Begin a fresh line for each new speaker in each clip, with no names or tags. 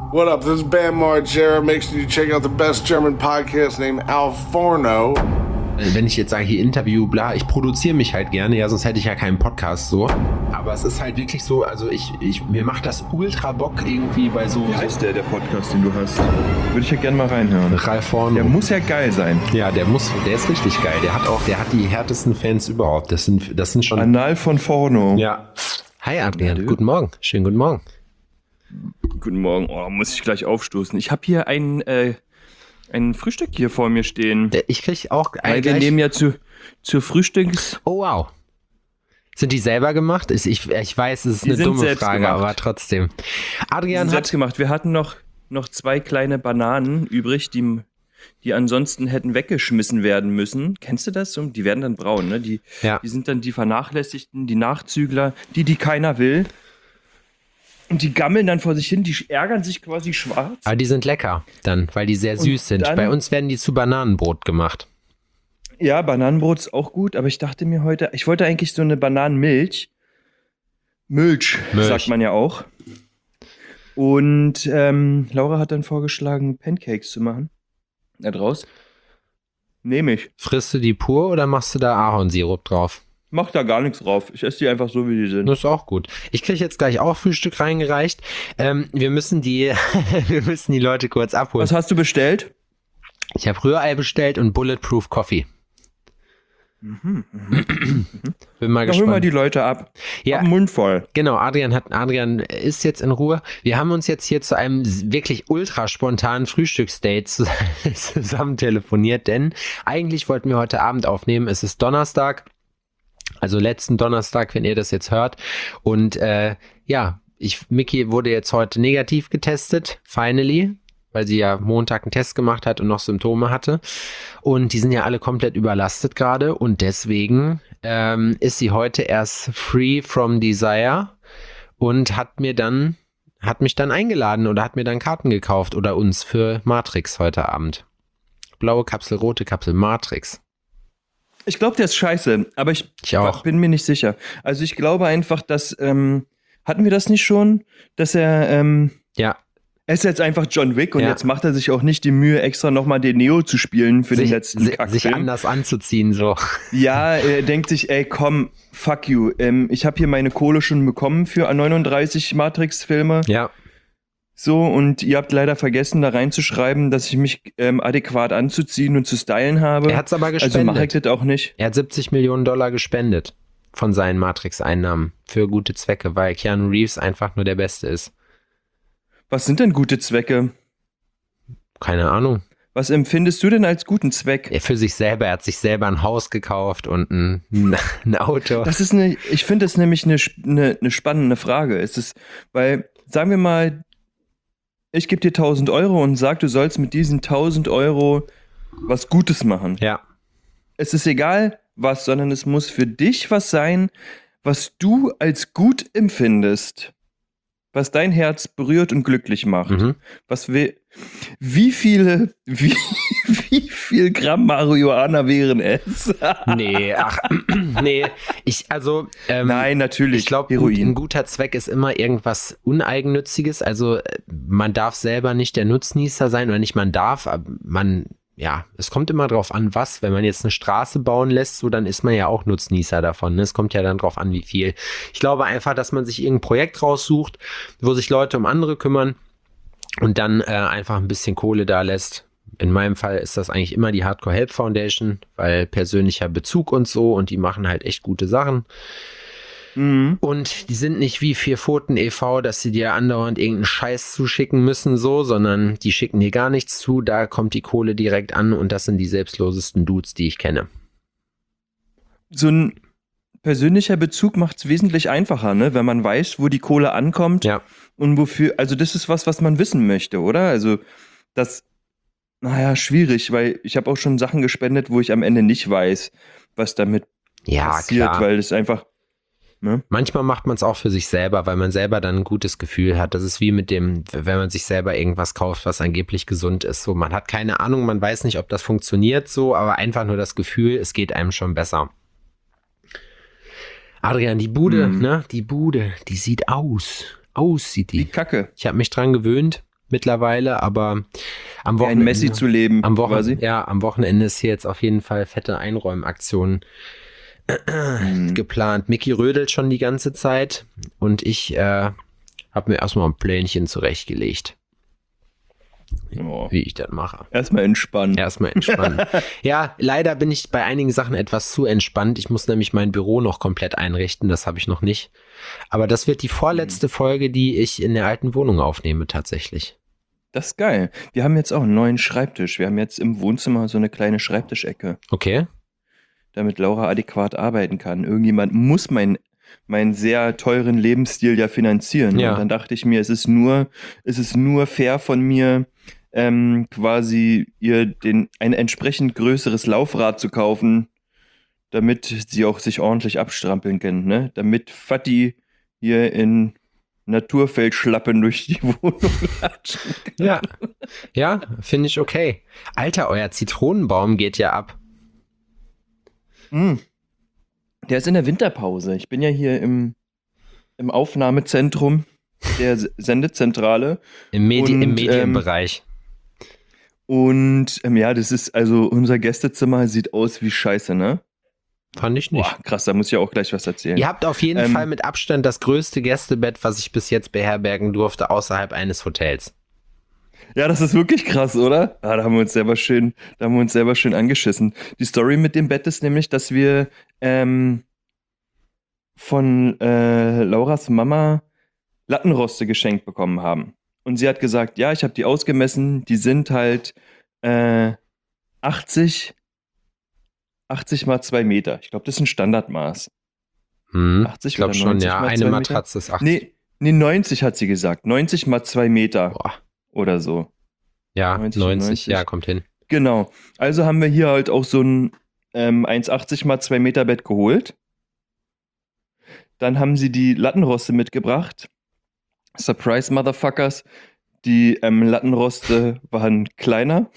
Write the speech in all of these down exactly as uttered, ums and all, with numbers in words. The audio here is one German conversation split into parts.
What up? This is Bam Margera. Make sure you check out the best German podcast named Al Forno.
Wenn ich jetzt sage, hier Interview, bla, ich produziere mich halt gerne, ja, sonst hätte ich ja keinen Podcast so. Aber es ist halt wirklich so, also ich, ich mir macht das ultra Bock irgendwie bei so...
Wie heißt der, der Podcast, den du hast? Würde ich ja gerne mal reinhören.
Ralf Forno.
Der muss ja geil sein.
Ja, der muss, der ist richtig geil. Der hat auch, der hat die härtesten Fans überhaupt. Das sind, das sind schon...
Anal von Forno.
Ja. Hi Adrian, ja, guten Morgen. Schönen guten Morgen.
Guten Morgen. Oh, muss ich gleich aufstoßen. Ich habe hier ein... Äh, ein Frühstück hier vor mir stehen.
Ich krieg auch ein
Weil wir
gleich...
nehmen ja zu, zur Frühstücks...
Oh wow. Sind die selber gemacht? Ich, ich weiß, es ist
die
eine dumme Frage,
gemacht.
aber trotzdem. Adrian
die sind
hat...
selbst gemacht. Wir hatten noch, noch zwei kleine Bananen übrig, die, die ansonsten hätten weggeschmissen werden müssen. Kennst du das? Die werden dann braun, ne? Die,
ja.
die sind dann die Vernachlässigten, die Nachzügler, die, die keiner will. Und die gammeln dann vor sich hin, die ärgern sich quasi schwarz.
Aber die sind lecker dann, weil die sehr süß
Und
sind.
dann,
Bei uns werden die zu Bananenbrot gemacht.
Ja, Bananenbrot ist auch gut, aber ich dachte mir heute, ich wollte eigentlich so eine Bananenmilch. Milch, Milch. sagt man ja auch. Und ähm, Laura hat dann vorgeschlagen, Pancakes zu machen. Da draus. Nehme ich.
Frisst du die pur oder machst du da Ahornsirup drauf?
Mach da gar nichts drauf. Ich esse die einfach so, wie die sind.
Das ist auch gut. Ich kriege jetzt gleich auch Frühstück reingereicht. Ähm, wir müssen die wir müssen die Leute kurz abholen.
Was hast du bestellt?
Ich habe Rührei bestellt und Bulletproof Coffee.
Mhm, mhm.
Bin mal
da
gespannt.
holen wir die Leute ab.
Ja,
Hab den Mund voll.
Genau, Adrian hat Adrian ist jetzt in Ruhe. Wir haben uns jetzt hier zu einem wirklich ultra spontanen Frühstücksdate zusammen telefoniert, denn eigentlich wollten wir heute Abend aufnehmen. Es ist Donnerstag. Also letzten Donnerstag, wenn ihr das jetzt hört. Und äh, ja, ich, Miki wurde jetzt heute negativ getestet, finally, weil sie ja Montag einen Test gemacht hat und noch Symptome hatte. Und die sind ja alle komplett überlastet gerade. Und deswegen ähm, ist sie heute erst free from desire und hat mir dann, hat mich dann eingeladen oder hat mir dann Karten gekauft oder uns für Matrix heute Abend. Blaue Kapsel, rote Kapsel, Matrix.
Ich glaube, der ist scheiße, aber ich,
ich auch.
bin mir nicht sicher. Also ich glaube einfach, dass, ähm, hatten wir das nicht schon, dass er, ähm,
ja.
er ist jetzt einfach John Wick und
ja.
jetzt macht er sich auch nicht die Mühe, extra nochmal den Neo zu spielen für
sich,
den letzten
si-
Kackfilm.
Sich anders anzuziehen, so.
Ja, er denkt sich, ey, komm, fuck you. Ähm, ich habe hier meine Kohle schon bekommen für neununddreißig Matrix-Filme.
Ja.
So, und ihr habt leider vergessen, da reinzuschreiben, dass ich mich ähm, adäquat anzuziehen und zu stylen habe.
Er hat es aber gespendet.
Also mache ich das auch nicht.
Er hat siebzig Millionen Dollar gespendet von seinen Matrix-Einnahmen für gute Zwecke, weil Keanu Reeves einfach nur der Beste ist.
Was sind denn gute Zwecke?
Keine Ahnung.
Was empfindest du denn als guten Zweck?
Er für sich selber, er hat sich selber ein Haus gekauft und ein, ein Auto.
Das ist eine, ich finde das nämlich eine, eine, eine spannende Frage. Es ist, weil, sagen wir mal, ich gebe dir tausend Euro und sag, du sollst mit diesen tausend Euro was Gutes machen.
Ja.
Es ist egal was, sondern es muss für dich was sein, was du als gut empfindest. Was dein Herz berührt und glücklich macht.
Mhm.
Was we- wie viele, wie, wie viel Gramm Marihuana wären es?
Nee, ach, nee, ich, also, ähm,
Nein, natürlich,
ich glaube, ein guter Zweck ist immer irgendwas Uneigennütziges, also man darf selber nicht der Nutznießer sein oder nicht man darf, aber man, ja, es kommt immer drauf an, was, wenn man jetzt eine Straße bauen lässt, so, dann ist man ja auch Nutznießer davon, ne? Es kommt ja dann drauf an, wie viel. Ich glaube einfach, dass man sich irgendein Projekt raussucht, wo sich Leute um andere kümmern und dann äh, einfach ein bisschen Kohle da lässt. In meinem Fall ist das eigentlich immer die Hardcore Help Foundation, weil persönlicher Bezug und so und die machen halt echt gute Sachen. Mhm. Und die sind nicht wie Vier Pfoten e V, dass sie dir andauernd irgendeinen Scheiß zuschicken müssen, so, sondern die schicken dir gar nichts zu, da kommt die Kohle direkt an und das sind die selbstlosesten Dudes, die ich kenne.
So ein persönlicher Bezug macht es wesentlich einfacher, ne? Wenn man weiß, wo die Kohle ankommt
ja.
und wofür, also das ist was, was man wissen möchte, oder? Also das, naja, schwierig, weil ich habe auch schon Sachen gespendet, wo ich am Ende nicht weiß, was damit
ja,
passiert,
klar.
weil es einfach Ne?
Manchmal macht man es auch für sich selber, weil man selber dann ein gutes Gefühl hat. Das ist wie mit dem, wenn man sich selber irgendwas kauft, was angeblich gesund ist. So, man hat keine Ahnung, man weiß nicht, ob das funktioniert so, aber einfach nur das Gefühl, es geht einem schon besser. Adrian, die Bude, mhm. ne? Die Bude, die sieht aus. Aus sieht die.
Wie Kacke.
Ich habe mich dran gewöhnt. mittlerweile, aber am
Wie ein
Wochenende,
Messi zu leben,
am Wochen,
quasi.
ja, am Wochenende ist hier jetzt auf jeden Fall fette Einräumaktion
Mhm.
geplant. Micky rödelt schon die ganze Zeit und ich äh, habe mir erstmal ein Plänchen zurechtgelegt,
Oh.
wie ich das mache.
Erstmal entspannen.
Erstmal entspannen. Ja, leider bin ich bei einigen Sachen etwas zu entspannt. Ich muss nämlich mein Büro noch komplett einrichten, das habe ich noch nicht. Aber das wird die vorletzte Folge, die ich in der alten Wohnung aufnehme, tatsächlich.
Das ist geil. Wir haben jetzt auch einen neuen Schreibtisch. Wir haben jetzt im Wohnzimmer so eine kleine Schreibtischecke,
Okay?
damit Laura adäquat arbeiten kann. Irgendjemand muss mein, meinen sehr teuren Lebensstil ja finanzieren.
Ja.
Und dann dachte ich mir, es ist nur, es ist nur fair von mir, ähm, quasi ihr den, ein entsprechend größeres Laufrad zu kaufen, damit sie auch sich ordentlich abstrampeln können, ne? Damit Fatti hier in Naturfeldschlappen durch die Wohnung latschen kann.
Ja. Ja, finde ich okay. Alter, euer Zitronenbaum geht ja ab.
Mm. Der ist in der Winterpause. Ich bin ja hier im, im Aufnahmezentrum der S- Sendezentrale.
Im, Medi
Und,
im
ähm,
Medienbereich.
Und ähm, ja, das ist, also unser Gästezimmer sieht aus wie Scheiße, ne?
Fand ich nicht.
Boah, krass, da muss ich ja auch gleich was erzählen.
Ihr habt auf jeden
Ähm,
Fall mit Abstand das größte Gästebett, was ich bis jetzt beherbergen durfte, außerhalb eines Hotels.
Ja, das ist wirklich krass, oder? Ah, da haben wir uns selber schön, da haben wir uns selber schön angeschissen. Die Story mit dem Bett ist nämlich, dass wir ähm, von äh, Lauras Mama Lattenroste geschenkt bekommen haben. Und sie hat gesagt, ja, ich habe die ausgemessen, die sind halt äh, achtzig, achtzig mal zwei Meter. Ich glaube, das ist ein Standardmaß.
Hm,
achtzig
ich glaube
oder
schon,
neunzig
ja.
mal
Eine
zwei Meter?
Matratze ist achtzig.
Nee, nee, neunzig hat sie gesagt. neunzig mal zwei Meter
Boah.
oder so.
Ja,
neunzig,
neunzig,
neunzig.
ja, kommt hin.
Genau. Also haben wir hier halt auch so ein ähm, eins achtzig mal zwei Meter Bett geholt. Dann haben sie die Lattenroste mitgebracht. Surprise, Motherfuckers. Die ähm, Lattenroste waren kleiner.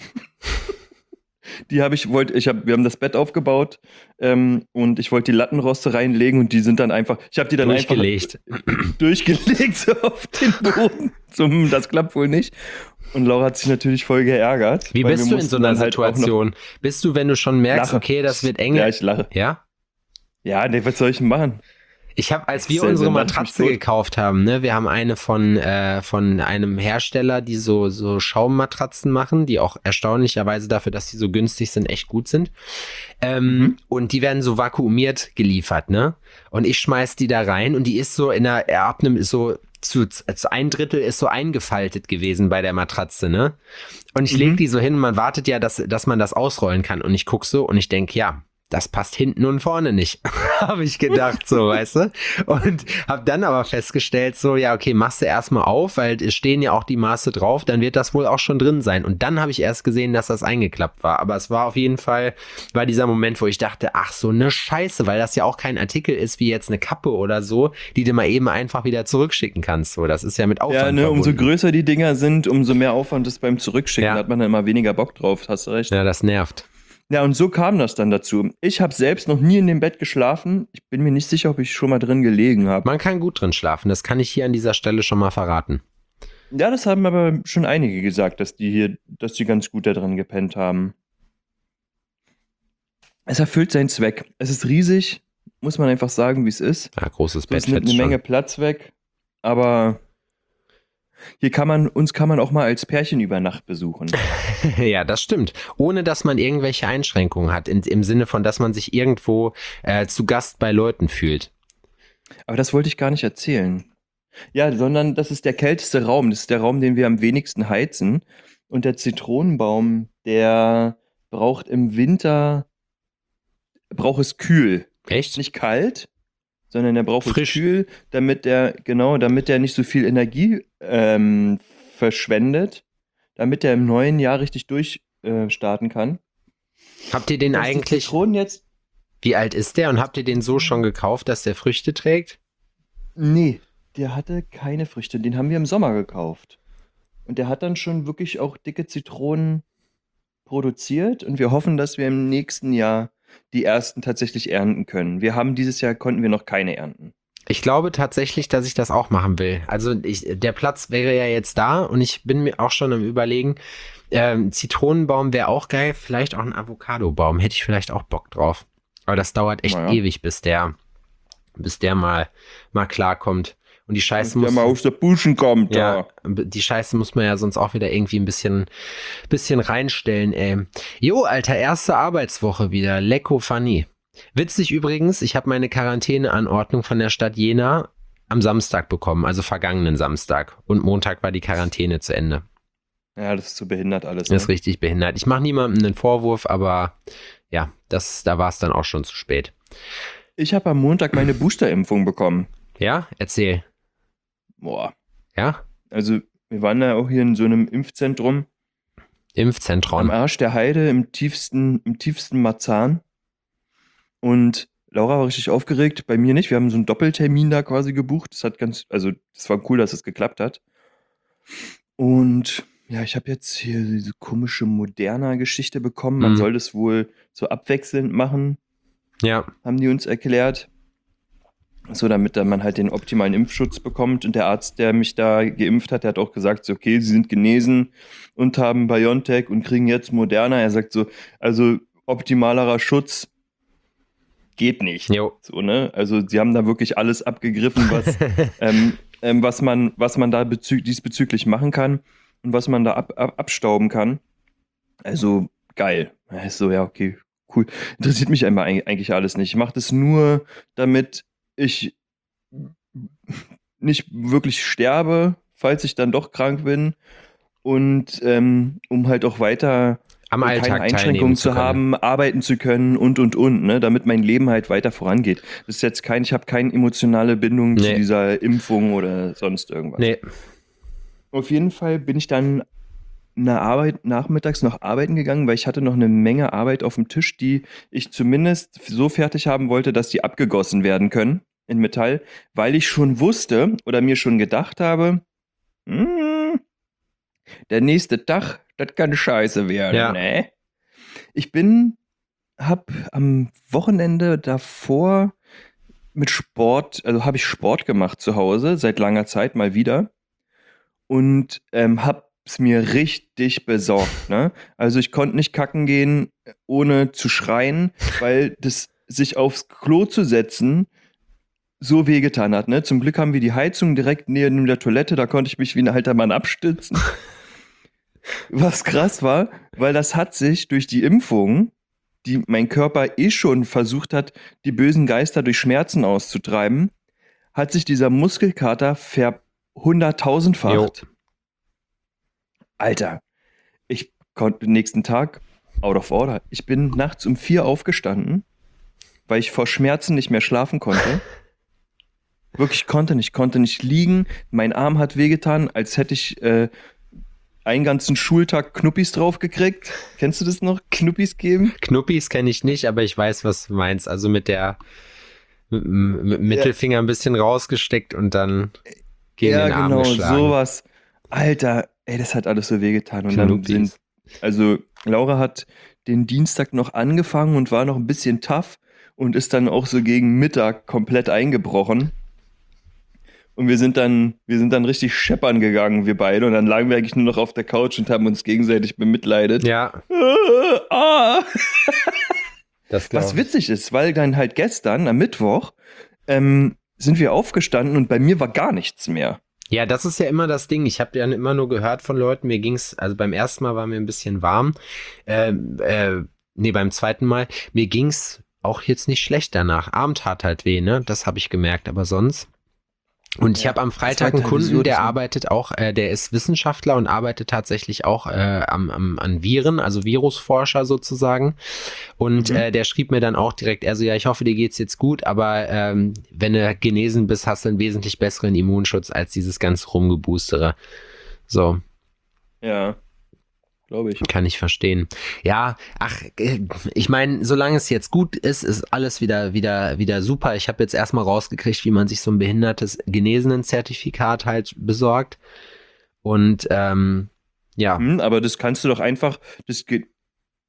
Die habe ich, wollte, ich habe, wir haben das Bett aufgebaut ähm, und ich wollte die Lattenroste reinlegen und die sind dann einfach, ich habe die dann
Durchgelegt.
einfach durchgelegt so auf den Boden. Zum, das klappt wohl nicht. Und Laura hat sich natürlich voll geärgert.
Wie
weil
bist
wir
du in
mussten
so einer
dann halt auch noch
Situation? Bist du, wenn du schon merkst,
lachen.
okay, das wird eng?
Ja, ich lache.
Ja?
Ja, nee, was soll ich denn machen?
Ich habe, als wir
Sehr,
unsere
sehr lache ich mich
Matratze
tot.
gekauft haben, ne, wir haben eine von, äh, von einem Hersteller, die so, so Schaummatratzen machen, die auch erstaunlicherweise dafür, dass die so günstig sind, echt gut sind. Ähm,
Mhm.
Und die werden so vakuumiert geliefert, ne? Und ich schmeiß die da rein und die ist so in der, ab einem, so zu, zu ein Drittel ist so eingefaltet gewesen bei der Matratze, ne? Und ich leg
Mhm.
die so hin, man wartet ja, dass, dass man das ausrollen kann. Und ich guck so und ich denk, ja, das passt hinten und vorne nicht, habe ich gedacht, so, weißt du? Und habe dann aber festgestellt, so, ja, okay, machst du erstmal auf, weil es stehen ja auch die Maße drauf, dann wird das wohl auch schon drin sein. Und dann habe ich erst gesehen, dass das eingeklappt war. Aber es war auf jeden Fall, war dieser Moment, wo ich dachte, ach, so eine Scheiße, weil das ja auch kein Artikel ist, wie jetzt eine Kappe oder so, die du mal eben einfach wieder zurückschicken kannst. So, das ist ja mit Aufwand
Ja, ne, umso
verbunden.
größer die Dinger sind, umso mehr Aufwand ist beim Zurückschicken.
Ja.
Da hat man dann immer weniger Bock drauf, hast du recht. Ja,
Ja, das nervt.
und so kam das dann dazu. Ich habe selbst noch nie in dem Bett geschlafen. Ich bin mir nicht sicher, ob ich schon mal drin gelegen habe.
Man kann gut drin schlafen, das kann ich hier an dieser Stelle schon mal verraten.
Ja, das haben aber schon einige gesagt, dass die hier, dass die ganz gut da drin gepennt haben. Es erfüllt seinen Zweck. Es ist riesig, muss man einfach sagen, wie es ist.
Ja, großes
Es
Bett
nimmt
fetzt
eine
schon.
Menge Platz weg, aber hier kann man, uns kann man auch mal als Pärchen über Nacht besuchen.
Ja, das stimmt. Ohne dass man irgendwelche Einschränkungen hat, in, im Sinne von, dass man sich irgendwo äh, zu Gast bei Leuten fühlt.
Aber das wollte ich gar nicht erzählen. Ja, sondern das ist der kälteste Raum. Das ist der Raum, den wir am wenigsten heizen. Und der Zitronenbaum, der braucht im Winter, braucht es kühl.
Echt?
Nicht kalt, sondern er braucht
Frisch.
es kühl, damit der, genau, damit der nicht so viel Energie ähm, verschwendet, damit er im neuen Jahr richtig durchstarten äh, starten kann.
Habt ihr den
Dass die
eigentlich,
Zitronen jetzt.
wie alt ist der und habt ihr den so schon gekauft, dass der Früchte trägt?
Nee, der hatte keine Früchte. Den haben wir im Sommer gekauft. Und der hat dann schon wirklich auch dicke Zitronen produziert. Und wir hoffen, dass wir im nächsten Jahr die ersten tatsächlich ernten können. Wir haben dieses Jahr, konnten wir noch keine ernten.
Ich glaube tatsächlich, dass ich das auch machen will. Also ich, der Platz wäre ja jetzt da und ich bin mir auch schon am Überlegen, ähm, Zitronenbaum wäre auch geil, vielleicht auch ein Avocadobaum, hätte ich vielleicht auch Bock drauf. Aber das dauert echt
Naja.
ewig, bis der, bis der mal, mal klarkommt. Und die Scheiße
Der
muss,
mal aus der Buschen kommt,
ja,
da.
die Scheiße muss man ja sonst auch wieder irgendwie ein bisschen, bisschen reinstellen, ey. Jo, Alter, erste Arbeitswoche wieder, lecko funny. Witzig übrigens, ich habe meine Quarantäneanordnung von der Stadt Jena am Samstag bekommen, also vergangenen Samstag. Und Montag war die Quarantäne zu Ende.
Ja, das ist so behindert alles.
Das ist
Ne?
richtig behindert. Ich mache niemandem einen Vorwurf, aber ja, das, da war es dann auch schon zu spät.
Ich habe am Montag meine Boosterimpfung bekommen.
Ja, erzähl.
Boah.
Ja,
Also, wir waren ja auch hier in so einem Impfzentrum am
Impfzentrum.
Arsch der Heide im tiefsten, im tiefsten Marzahn. Und Laura war richtig aufgeregt, bei mir nicht. Wir haben so einen Doppeltermin da quasi gebucht. Das hat ganz, also das war cool, dass es geklappt hat. Und ja, ich habe jetzt hier diese komische Moderna-Geschichte bekommen. Man
Mhm.
soll das wohl so abwechselnd machen,
Ja,
haben die uns erklärt. So, damit dann man halt den optimalen Impfschutz bekommt. Und der Arzt, der mich da geimpft hat, der hat auch gesagt, so, okay, sie sind genesen und haben BioNTech und kriegen jetzt Moderna. Er sagt so, also optimalerer Schutz geht nicht.
jo.
So, ne? Also sie haben da wirklich alles abgegriffen, was, ähm, ähm, was man, was man da bezü- diesbezüglich machen kann und was man da ab, ab, abstauben kann. Also geil. Ja, ist so, ja, okay, cool. Interessiert mich einmal eig- eigentlich alles nicht. Ich mache das nur, damit ich nicht wirklich sterbe, falls ich dann doch krank bin. Und ähm, um halt auch weiter
Am
keine
Alltag teilnehmen
Einschränkungen
zu
zu
können.
haben, arbeiten zu können und und und, ne, damit mein Leben halt weiter vorangeht. Das ist jetzt kein, ich habe keine emotionale Bindung zu
Nee.
dieser Impfung oder sonst irgendwas.
Nee,
Auf jeden Fall bin ich dann eine Arbeit nachmittags noch arbeiten gegangen, weil ich hatte noch eine Menge Arbeit auf dem Tisch, die ich zumindest so fertig haben wollte, dass die abgegossen werden können in Metall, weil ich schon wusste oder mir schon gedacht habe, hm, der nächste Tag, das kann scheiße werden,
Ja.
ne? Ich bin, hab am Wochenende davor mit Sport, also habe ich Sport gemacht zu Hause, seit langer Zeit mal wieder. Und ähm, hab's mir richtig besorgt, ne? Also ich konnte nicht kacken gehen, ohne zu schreien, weil das sich aufs Klo zu setzen so wehgetan hat, ne? Zum Glück haben wir die Heizung direkt neben der Toilette, da konnte ich mich wie ein alter Mann abstützen. Was krass war, weil das hat sich durch die Impfung, die mein Körper eh schon versucht hat, die bösen Geister durch Schmerzen auszutreiben, hat sich dieser Muskelkater verhunderttausendfacht. Alter, ich konnte den nächsten Tag out of order. Ich bin nachts um vier aufgestanden, weil ich vor Schmerzen nicht mehr schlafen konnte. Wirklich konnte nicht, konnte nicht liegen. Mein Arm hat wehgetan, als hätte ich äh, einen ganzen Schultag Knuppis draufgekriegt. Kennst du das noch? Knuppis geben?
Knuppis kenne ich nicht, aber ich weiß, was du meinst. Also mit der mit, mit dem Mittelfinger ein bisschen rausgesteckt und dann gegen
Ja,
den Arm
genau,
geschlagen.
sowas. Alter, ey, das hat alles so wehgetan. Und dann
Knuppis.
sind, also Laura hat den Dienstag noch angefangen und war noch ein bisschen tough und ist dann auch so gegen Mittag komplett eingebrochen. Und wir sind dann, wir sind dann richtig scheppern gegangen, wir beide. Und dann lagen wir eigentlich nur noch auf der Couch und haben uns gegenseitig bemitleidet.
Ja,
Äh, ah.
das glaube
Was witzig ist, weil dann halt gestern, am Mittwoch, ähm, sind wir aufgestanden und bei mir war gar nichts mehr.
Ja, das ist ja immer das Ding. Ich habe ja immer nur gehört von Leuten, mir ging's, also beim ersten Mal war mir ein bisschen warm. Ähm, äh, nee, beim zweiten Mal, mir ging's auch jetzt nicht schlecht danach. Arm tat halt weh, ne? Das habe ich gemerkt, aber sonst. Und ich
Ja,
habe am
das war
Freitag
halt
einen Kunden,
sowieso
der
das-
arbeitet auch, äh, der ist Wissenschaftler und arbeitet tatsächlich auch äh, am, am, an Viren, also Virusforscher sozusagen. Und
Mhm.
äh, der schrieb mir dann auch direkt, also ja, ich hoffe, dir geht's jetzt gut, aber ähm, wenn du genesen bist, hast du einen wesentlich besseren Immunschutz als dieses ganze Rumgeboostere. So,
Ja, glaube ich.
kann ich verstehen. Ja, ach, äh, ich meine, solange es jetzt gut ist, ist alles wieder, wieder, wieder super. Ich habe jetzt erstmal rausgekriegt, wie man sich so ein behindertes Genesenen-Zertifikat halt besorgt. Und ähm, ja,
Hm, aber das kannst du doch einfach, das geht,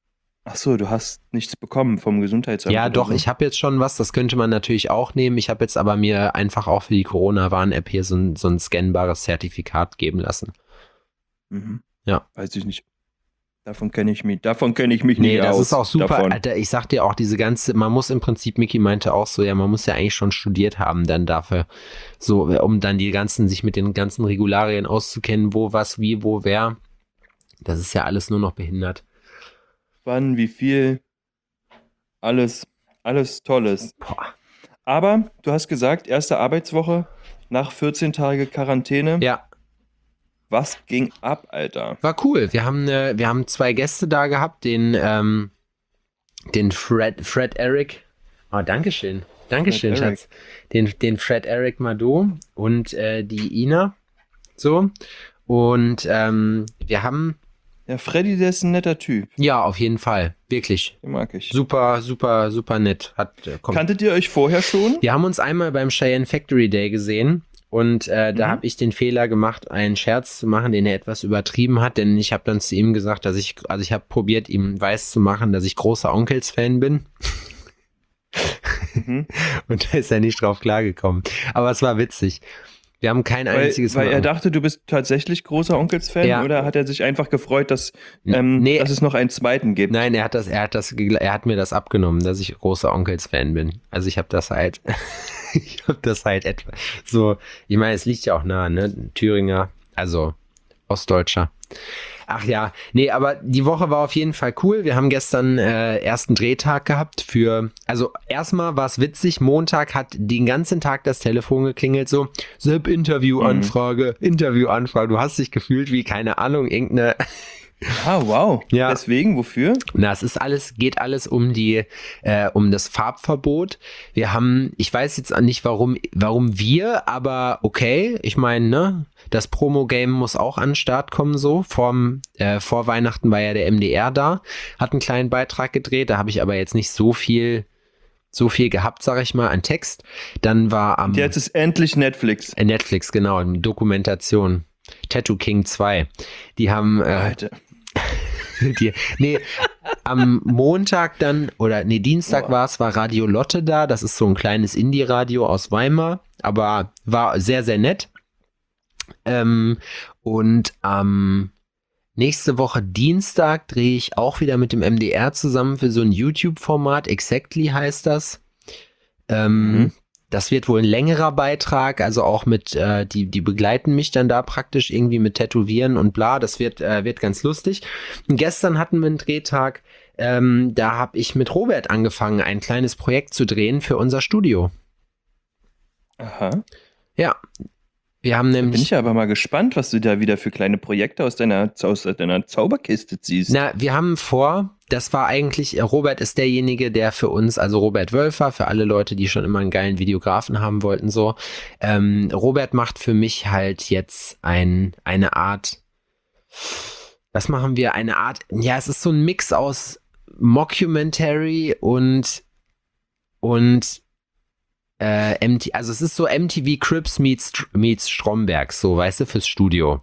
Ach so, du hast nichts bekommen vom Gesundheitsamt.
Ja,
oder
doch,
so?
ich habe jetzt schon was, das könnte man natürlich auch nehmen. Ich habe jetzt aber mir einfach auch für die Corona-Warn-App hier so ein, so ein scannbares Zertifikat geben lassen.
Mhm.
Ja.
Weiß ich nicht. Davon kenne ich mich, davon kenne ich mich
Nee,
nicht
das
aus.
ist auch super.
Davon.
Alter, ich sag dir auch, diese ganze, man muss im Prinzip, Micky meinte auch so, ja, man muss ja eigentlich schon studiert haben dann dafür, so, um dann die ganzen, sich mit den ganzen Regularien auszukennen, wo, was, wie, wo, wer. Das ist ja alles nur noch behindert.
Wann, wie viel, alles, alles Tolles.
Boah.
Aber du hast gesagt, erste Arbeitswoche nach vierzehn Tage Quarantäne.
Ja,
Was ging ab, Alter?
war cool. Wir haben, äh, wir haben zwei Gäste da gehabt, den, ähm, den Fred, Fred Eric. Oh, Dankeschön. Dankeschön,
Fred Eric.
Schatz. Den, den Fred Eric Mado und äh, die Ina. So. Und ähm, wir haben,
Ja, Freddy, der ist ein netter Typ.
ja, auf jeden Fall. Wirklich.
Den mag ich.
Super, super, super nett. Hat, äh, komm.
Kanntet ihr euch vorher schon?
Wir haben uns einmal beim Cheyenne Factory Day gesehen und äh, da
Mhm.
habe ich den Fehler gemacht, einen Scherz zu machen, den er etwas übertrieben hat, denn ich habe dann zu ihm gesagt, dass ich, also ich habe probiert, ihm weiß zu machen, dass ich großer Onkels-Fan bin.
Mhm.
Und da ist er nicht drauf klargekommen. Aber es war witzig. Wir haben kein
Weil,
einziges
weil
Mal.
er dachte, du bist tatsächlich großer Onkels-Fan,
Ja.
oder hat er sich einfach gefreut, dass, ähm,
Nee.
dass es noch einen zweiten gibt?
Nein, er hat das, er hat das, gegl- er hat mir das abgenommen, dass ich großer Onkels-Fan bin. Also ich habe das halt, ich habe das halt etwa so. Ich meine, es liegt ja auch nah, ne? Thüringer, also Ostdeutscher. Ach ja, nee, aber die Woche war auf jeden Fall cool. Wir haben gestern äh, ersten Drehtag gehabt für, also erstmal war es witzig, Montag hat den ganzen Tag das Telefon geklingelt, so, Sepp, Interviewanfrage, Interviewanfrage. Du hast dich gefühlt wie, keine Ahnung, irgendeine,
Ah, wow.
Ja.
Deswegen, wofür?
na, es ist alles, geht alles um die, äh, um das Farbverbot. Wir haben, ich weiß jetzt nicht, warum, warum wir, aber okay, ich meine, ne, das Promo-Game muss auch an den Start kommen, so. Vorm, äh, vor Weihnachten war ja der M D R da, hat einen kleinen Beitrag gedreht, da habe ich aber jetzt nicht so viel, so viel gehabt, sag ich mal, an Text. Dann war am
Jetzt ist endlich Netflix.
äh, Netflix, genau, Dokumentation. Tattoo King zwei. Die haben, äh,
Alter.
die, nee, am Montag dann, oder nee, Dienstag
Boah.
war es, war Radio Lotte da. Das ist so ein kleines Indie-Radio aus Weimar, aber war sehr, sehr nett. Ähm, und am nächste Woche Dienstag drehe ich auch wieder mit dem M D R zusammen für so ein YouTube-Format. Exactly heißt das. Ähm,
Mhm.
Das wird wohl ein längerer Beitrag, also auch mit, äh, die, die begleiten mich dann da praktisch irgendwie mit Tätowieren und bla. Das wird, äh, wird ganz lustig. Und gestern hatten wir einen Drehtag, ähm, da habe ich mit Robert angefangen, ein kleines Projekt zu drehen für unser Studio.
Aha.
Ja, wir haben
Bin
nämlich...
ich aber mal gespannt, was du da wieder für kleine Projekte aus deiner, aus deiner Zauberkiste ziehst.
Na, wir haben vor, das war eigentlich, Robert ist derjenige, der für uns, also Robert Wölfer, für alle Leute, die schon immer einen geilen Videografen haben wollten, so. Ähm, Robert macht für mich halt jetzt ein, eine Art, was machen wir? Eine Art, ja, es ist so ein Mix aus Mockumentary und, und, äh, M T, also es ist so M T V Cribs meets, meets Stromberg, so, weißt du, fürs Studio.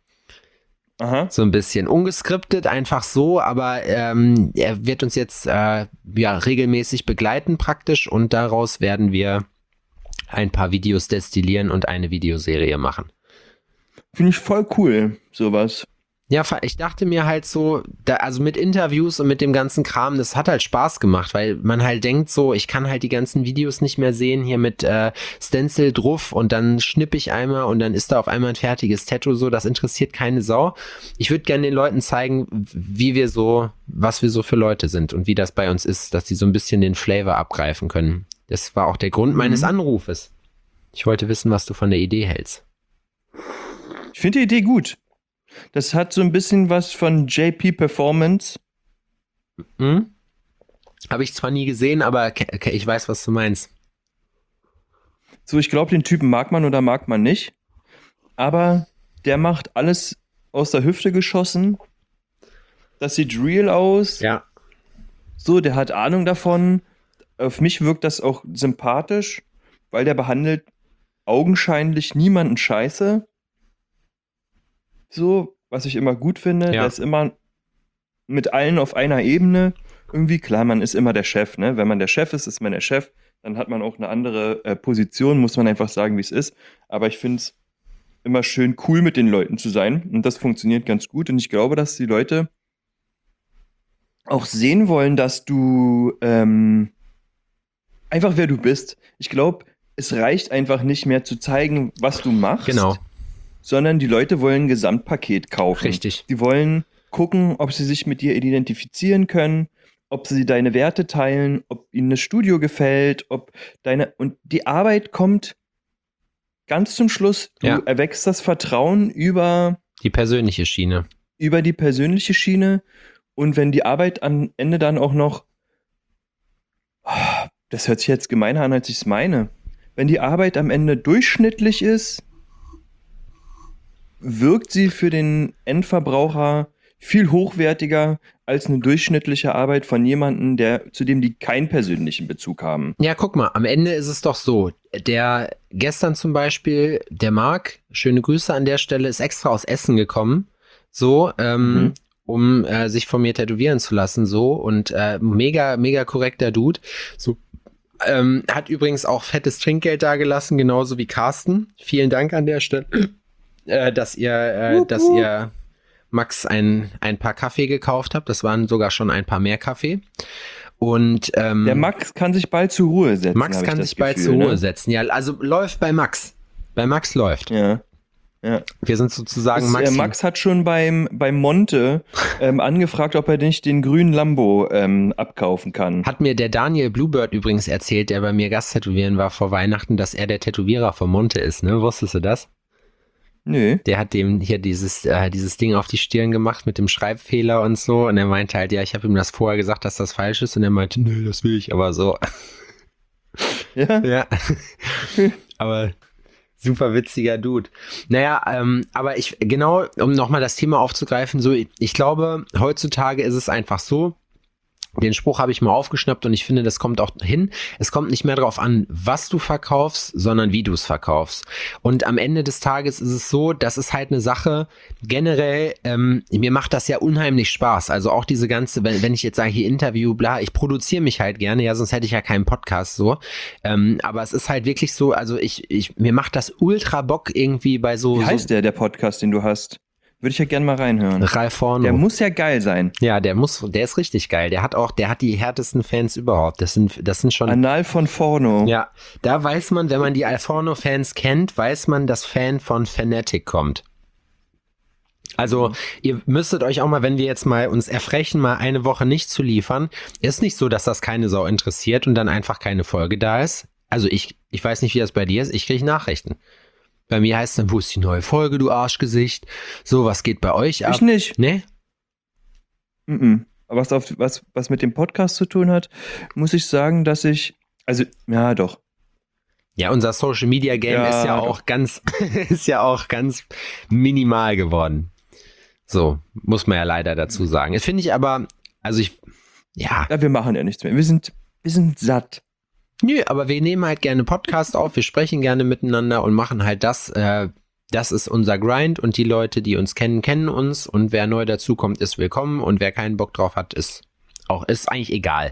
Aha.
So ein bisschen ungeskriptet, einfach so, aber ähm, er wird uns jetzt äh, ja regelmäßig begleiten praktisch und daraus werden wir ein paar Videos destillieren und eine Videoserie machen.
Finde ich voll cool, sowas.
Ja, fa- ich dachte mir halt so, da, also mit Interviews und mit dem ganzen Kram, das hat halt Spaß gemacht, weil man halt denkt so, ich kann halt die ganzen Videos nicht mehr sehen, hier mit äh, Stencil drauf und dann schnippe ich einmal und dann ist da auf einmal ein fertiges Tattoo, so, das interessiert keine Sau. Ich würde gerne den Leuten zeigen, wie wir so, was wir so für Leute sind und wie das bei uns ist, dass die so ein bisschen den Flavor abgreifen können. Das war auch der Grund
Mhm.
meines Anrufes. Ich wollte wissen, was du von der Idee hältst.
Ich finde die Idee gut. Das hat so ein bisschen was von J P Performance.
Hm? Habe ich zwar nie gesehen, aber ke- ke- ich weiß, was du meinst.
So, ich glaube, den Typen mag man oder mag man nicht. Aber der macht alles aus der Hüfte geschossen. Das sieht real aus.
Ja.
So, der hat Ahnung davon. Auf mich wirkt das auch sympathisch, weil der behandelt augenscheinlich niemanden scheiße. So, was ich immer gut finde.
Ja.
Der ist immer mit allen auf einer Ebene. irgendwie, klar, man ist immer der Chef, ne? Wenn man der Chef ist, ist man der Chef. Dann hat man auch eine andere äh, Position, muss man einfach sagen, wie es ist. Aber ich finde es immer schön cool, mit den Leuten zu sein. Und das funktioniert ganz gut. Und ich glaube, dass die Leute auch sehen wollen, dass du ähm, einfach wer du bist. Ich glaube, es reicht einfach nicht mehr zu zeigen, was du machst.
Genau.
Sondern die Leute wollen ein Gesamtpaket kaufen.
Richtig.
Die wollen gucken, ob sie sich mit dir identifizieren können, ob sie deine Werte teilen, ob ihnen das Studio gefällt, ob deine. Und die Arbeit kommt ganz zum Schluss. Du
Ja.
erwächst das Vertrauen über,
Die persönliche Schiene.
über die persönliche Schiene. Und wenn die Arbeit am Ende dann auch noch. Das hört sich jetzt gemeiner an, als ich es meine. Wenn die Arbeit am Ende durchschnittlich ist, wirkt sie für den Endverbraucher viel hochwertiger als eine durchschnittliche Arbeit von jemandem, der, zu dem die keinen persönlichen Bezug haben.
Ja, guck mal, am Ende ist es doch so, der gestern zum Beispiel, der Marc, schöne Grüße an der Stelle, ist extra aus Essen gekommen, so, ähm,
Mhm.
um äh, sich von mir tätowieren zu lassen, so, und äh, mega, mega korrekter Dude, so, ähm, hat übrigens auch fettes Trinkgeld dagelassen, genauso wie Carsten. Vielen Dank an der Stelle, äh, dass ihr, äh,
Wup,
dass
wup.
ihr Max ein, ein paar Kaffee gekauft habt. Das waren sogar schon ein paar mehr Kaffee. Und ähm,
Der Max kann sich bald zur Ruhe setzen.
Max
hab ich
kann
das
sich bald
Gefühl,
zur Ruhe
ne?
setzen. Ja, also läuft bei Max. Bei Max läuft.
Ja. Ja.
Wir sind sozusagen
Das, äh,
Maxi.
Max hat schon beim, beim Monte ähm, angefragt, ob er nicht den grünen Lambo ähm, abkaufen kann.
Hat mir der Daniel Bluebird übrigens erzählt, der bei mir Gasttätowieren war vor Weihnachten, dass er der Tätowierer von Monte ist, ne? Wusstest du das?
Nö.
Der hat dem hier dieses, äh, dieses Ding auf die Stirn gemacht mit dem Schreibfehler und so. Und er meinte halt, ja, ich habe ihm das vorher gesagt, dass das falsch ist. Und er meinte, nö, das will ich aber so.
Ja?
Ja. Aber super witziger Dude. Naja, ähm, aber ich, genau, um nochmal das Thema aufzugreifen, so, ich, ich glaube, heutzutage ist es einfach so, den Spruch habe ich mal aufgeschnappt und ich finde, das kommt auch hin. Es kommt nicht mehr darauf an, was du verkaufst, sondern wie du es verkaufst. Und am Ende des Tages ist es so, das ist halt eine Sache, generell, ähm, mir macht das ja unheimlich Spaß. Also auch diese ganze, wenn, wenn ich jetzt sage, hier Interview, bla, ich produziere mich halt gerne, ja, sonst hätte ich ja keinen Podcast so. Ähm, aber es ist halt wirklich so, also ich, ich, mir macht das ultra Bock irgendwie bei so...
Wie heißt
so
der, der Podcast, den du hast? Würde ich ja gerne mal reinhören.
Ralf Forno.
Der muss ja geil sein.
Ja, der muss, der ist richtig geil. Der hat auch, der hat die härtesten Fans überhaupt. Das sind, das sind schon.
Anal von Forno.
Ja, da weiß man, wenn man die Alforno-Fans kennt, weiß man, dass Fan von Fanatic kommt. Also, ihr müsstet euch auch mal, wenn wir jetzt mal uns erfrechen, mal eine Woche nicht zu liefern, ist nicht so, dass das keine Sau interessiert und dann einfach keine Folge da ist. Also ich, ich weiß nicht, wie das bei dir ist, ich kriege Nachrichten. Bei mir heißt es dann, wo ist die neue Folge, du Arschgesicht? So, was geht bei euch ab?
Ich nicht.
Nee?
Mhm. Aber was, auf, was, was mit dem Podcast zu tun hat, muss ich sagen, dass ich, also, ja, doch.
Ja, unser Social Media Game
Ja,
ist ja
doch.
auch ganz, ist ja auch ganz minimal geworden. So, muss man ja leider dazu sagen. Das finde ich aber, also ich, ja,
Ja, wir machen ja nichts mehr. Wir sind, wir sind satt.
nö, aber wir nehmen halt gerne Podcast auf, wir sprechen gerne miteinander und machen halt das, äh, das ist unser Grind und die Leute, die uns kennen, kennen uns und wer neu dazukommt, ist willkommen und wer keinen Bock drauf hat, ist auch, ist eigentlich egal.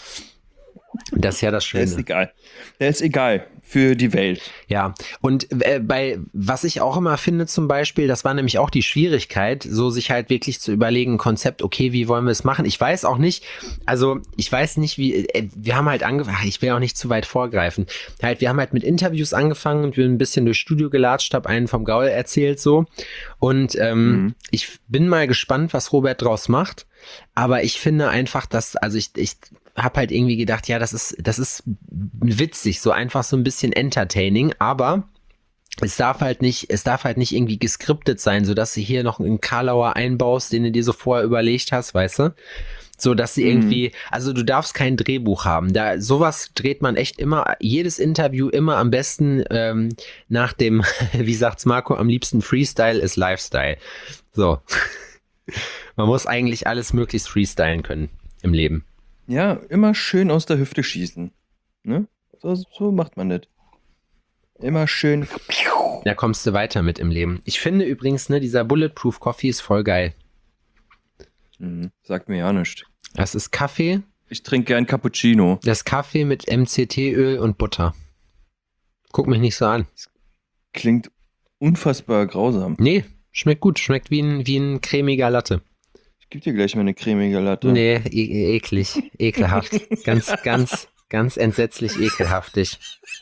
Das ist ja das
Der ist
Schöne.
egal. Der ist egal für die Welt.
Ja, und äh, bei, was ich auch immer finde zum Beispiel, das war nämlich auch die Schwierigkeit, so sich halt wirklich zu überlegen, ein Konzept, okay, wie wollen wir es machen? Ich weiß auch nicht, also ich weiß nicht, wie, äh, wir haben halt angefangen, ich will auch nicht zu weit vorgreifen, halt, wir haben halt mit Interviews angefangen und wir ein bisschen durchs Studio gelatscht, hab einen vom Gaul erzählt so und ähm,
Mhm.
ich bin mal gespannt, was Robert draus macht, aber ich finde einfach, dass, also ich, ich habe halt irgendwie gedacht, ja, das ist, das ist witzig, so einfach so ein bisschen entertaining, aber es darf halt nicht, es darf halt nicht irgendwie geskriptet sein, so dass du hier noch einen Karlauer einbaust, den du dir so vorher überlegt hast, weißt du? So dass sie irgendwie, also du darfst kein Drehbuch haben. Da sowas dreht man echt immer, jedes Interview immer am besten ähm, nach dem, wie sagt's Marco, am liebsten Freestyle ist Lifestyle. So. Man muss eigentlich alles möglichst freestylen können im Leben.
Ja, immer schön aus der Hüfte schießen. Ne? So, so macht man das. Immer schön.
Da kommst du weiter mit im Leben. Ich finde übrigens, ne, dieser Bulletproof Coffee ist voll geil.
Mhm. Sagt mir ja nichts.
Das ist Kaffee.
Ich trinke gern Cappuccino.
Das ist Kaffee mit M C T-Öl und Butter. Guck mich nicht so an.
Klingt unfassbar grausam.
Nee, schmeckt gut. Schmeckt wie ein, wie ein cremiger Latte.
Ich gebe dir gleich mal eine cremige Latte.
Nee, e eklig. Ekelhaft. ganz, ganz, ganz entsetzlich ekelhaftig.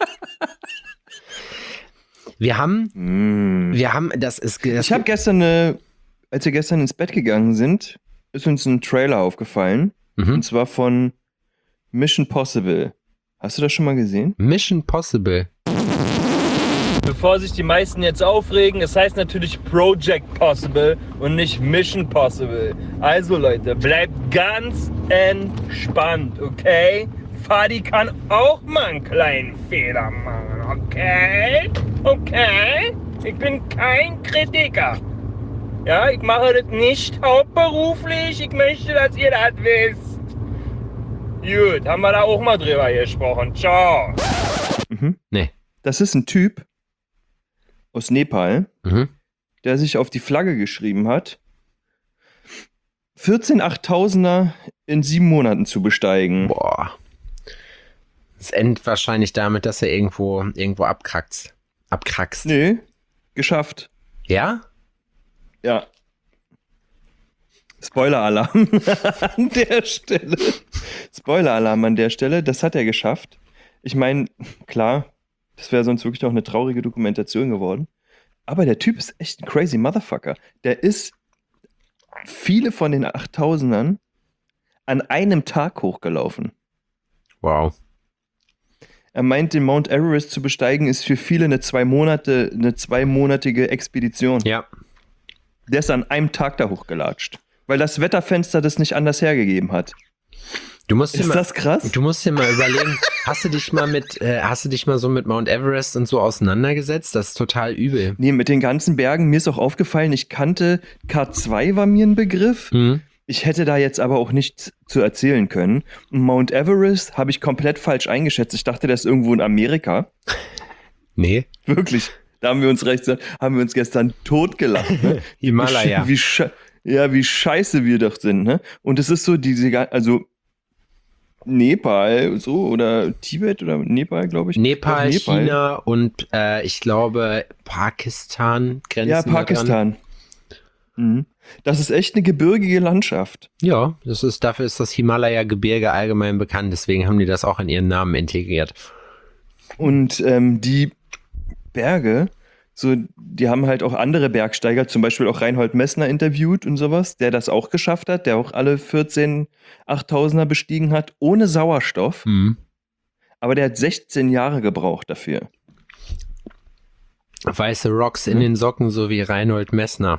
Wir haben,
Mm.
wir haben, das ist... Das
Ich habe gestern, eine, als wir gestern ins Bett gegangen sind, ist uns ein Trailer aufgefallen.
mhm.
Und zwar von Mission Possible. Hast du das schon mal gesehen?
Mission Possible.
Bevor sich die meisten jetzt aufregen, es heißt natürlich Project Possible und nicht Mission Possible. Also Leute, bleibt ganz entspannt, okay? Fadi kann auch mal einen kleinen Fehler machen, okay? Okay? Ich bin kein Kritiker. Ja, ich mache das nicht hauptberuflich. Ich möchte, dass ihr das wisst. Gut, haben wir da auch mal drüber gesprochen. Ciao.
Mhm.
Nee.
Das ist ein Typ aus Nepal,
Mhm.
der sich auf die Flagge geschrieben hat, vierzehn achttausender in sieben Monaten zu besteigen.
Boah. Es endet wahrscheinlich damit, dass er irgendwo, irgendwo abkraxt. Abkraxt.
Nee, geschafft.
Ja?
Ja. Spoiler-Alarm an der Stelle. Spoiler-Alarm an der Stelle, das hat er geschafft. Ich meine, klar, das wäre sonst wirklich auch eine traurige Dokumentation geworden. Aber der Typ ist echt ein crazy Motherfucker. Der ist viele von den achttausendern an einem Tag hochgelaufen.
Wow.
Er meint, den Mount Everest zu besteigen, ist für viele eine zwei Monate, eine zweimonatige Expedition.
Ja.
Der ist an einem Tag da hochgelatscht, weil das Wetterfenster das nicht anders hergegeben hat.
Du musst dir
Ist
mal,
das krass?
Du musst dir mal überlegen, hast du dich mal mit, äh, hast du dich mal so mit Mount Everest und so auseinandergesetzt? Das ist total übel.
Nee, mit den ganzen Bergen, mir ist auch aufgefallen, ich kannte K zwei war mir ein Begriff.
Mhm.
Ich hätte da jetzt aber auch nichts zu erzählen können. Und Mount Everest habe ich komplett falsch eingeschätzt. Ich dachte, das ist irgendwo in Amerika.
Nee.
Wirklich. Da haben wir uns recht, haben wir uns gestern totgelacht. Ne?
Himalaya.
Wie, sche- ja, wie scheiße wir doch sind. Ne? Und es ist so, diese, ga- also Nepal, so, oder Tibet oder Nepal, glaube ich.
Nepal,
Doch, Nepal.
China und äh, ich glaube Pakistan grenzen
Ja,
da dran.
Pakistan. Mhm. Das ist echt eine gebirgige Landschaft.
Ja, das ist, dafür ist das Himalaya-Gebirge allgemein bekannt, deswegen haben die das auch in ihren Namen integriert.
Und ähm, die Berge, so, die haben halt auch andere Bergsteiger, zum Beispiel auch Reinhold Messner interviewt und sowas, der das auch geschafft hat, der auch alle vierzehn achttausender bestiegen hat, ohne Sauerstoff.
Mhm.
Aber der hat sechzehn Jahre gebraucht dafür.
Weiße Rocks in den Socken, so wie Reinhold Messner.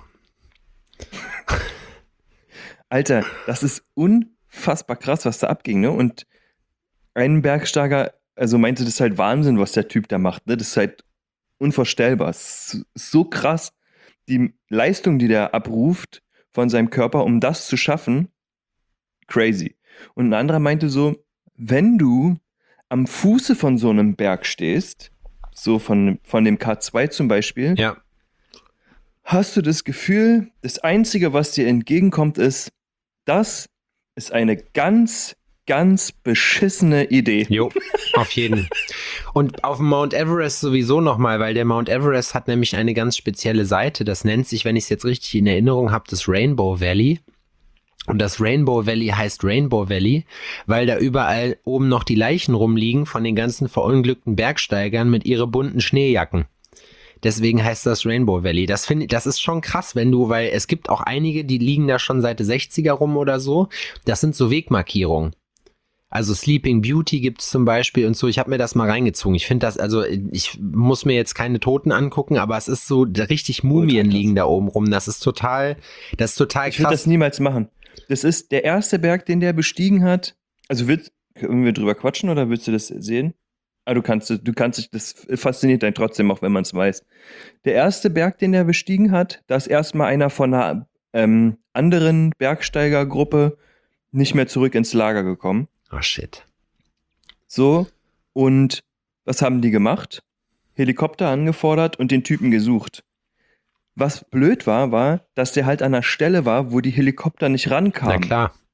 Alter, das ist unfassbar krass, was da abging, ne? Und ein Bergsteiger, also meinte, das ist halt Wahnsinn, was der Typ da macht, ne? Das ist halt unvorstellbar. Es ist so krass, die Leistung, die der abruft von seinem Körper, um das zu schaffen, crazy. Und ein anderer meinte so, wenn du am Fuße von so einem Berg stehst, so von, von dem K zwei zum Beispiel,
Ja.
hast du das Gefühl, das Einzige, was dir entgegenkommt, ist, das ist eine ganz, ganz beschissene Idee.
Jo, auf jeden. Und auf dem Mount Everest sowieso nochmal, weil der Mount Everest hat nämlich eine ganz spezielle Seite. Das nennt sich, wenn ich es jetzt richtig in Erinnerung habe, das Rainbow Valley. Und das Rainbow Valley heißt Rainbow Valley, weil da überall oben noch die Leichen rumliegen von den ganzen verunglückten Bergsteigern mit ihren bunten Schneejacken. Deswegen heißt das Rainbow Valley. Das finde, das ist schon krass, wenn du, weil es gibt auch einige, die liegen da schon seit den sechziger rum oder so. Das sind so Wegmarkierungen. Also Sleeping Beauty gibt's zum Beispiel und so. Ich habe mir das mal reingezogen. Ich finde das, also ich muss mir jetzt keine Toten angucken, aber es ist so richtig Mumien liegen da oben rum. Das ist total, das ist total
Ich würde
krass.
das niemals machen. Das ist der erste Berg, den der bestiegen hat. Also willst, können wir drüber quatschen oder willst du das sehen? Ah, du kannst, du kannst dich, das fasziniert einen trotzdem, auch wenn man es weiß. Der erste Berg, den der bestiegen hat, da ist erstmal einer von einer ähm, anderen Bergsteigergruppe nicht mehr zurück ins Lager gekommen.
Oh shit.
So, und was haben die gemacht? Helikopter angefordert und den Typen gesucht. Was blöd war, war, dass der halt an einer Stelle war, wo die Helikopter nicht
Na
rankamen.
klar.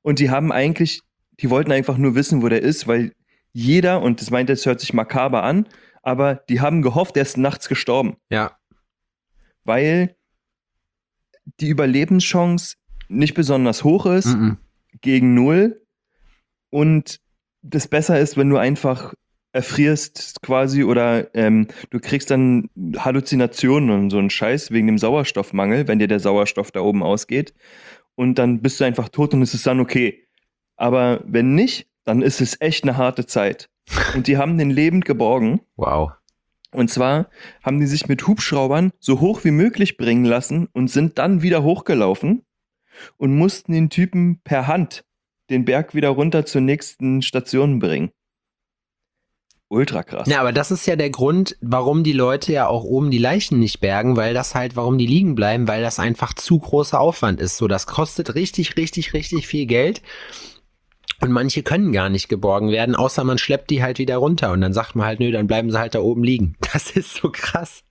Und die haben eigentlich, die wollten einfach nur wissen, wo der ist, weil jeder, und das meint, das hört sich makaber an, aber die haben gehofft, der ist nachts gestorben.
Ja.
Weil die Überlebenschance nicht besonders hoch ist,
Mhm.
gegen null. Und das besser ist, wenn du einfach erfrierst quasi oder ähm, du kriegst dann Halluzinationen und so einen Scheiß wegen dem Sauerstoffmangel, wenn dir der Sauerstoff da oben ausgeht. Und dann bist du einfach tot und es ist dann okay. Aber wenn nicht, dann ist es echt eine harte Zeit. Und die haben den lebend geborgen.
Wow.
Und zwar haben die sich mit Hubschraubern so hoch wie möglich bringen lassen und sind dann wieder hochgelaufen und mussten den Typen per Hand den Berg wieder runter zur nächsten Station bringen. Ultra krass.
Ja, aber das ist ja der Grund, warum die Leute ja auch oben die Leichen nicht bergen, weil das halt, warum die liegen bleiben, weil das einfach zu großer Aufwand ist. So, das kostet richtig, richtig, richtig viel Geld. Und manche können gar nicht geborgen werden, außer man schleppt die halt wieder runter. Und dann sagt man halt, nö, dann bleiben sie halt da oben liegen. Das ist so krass.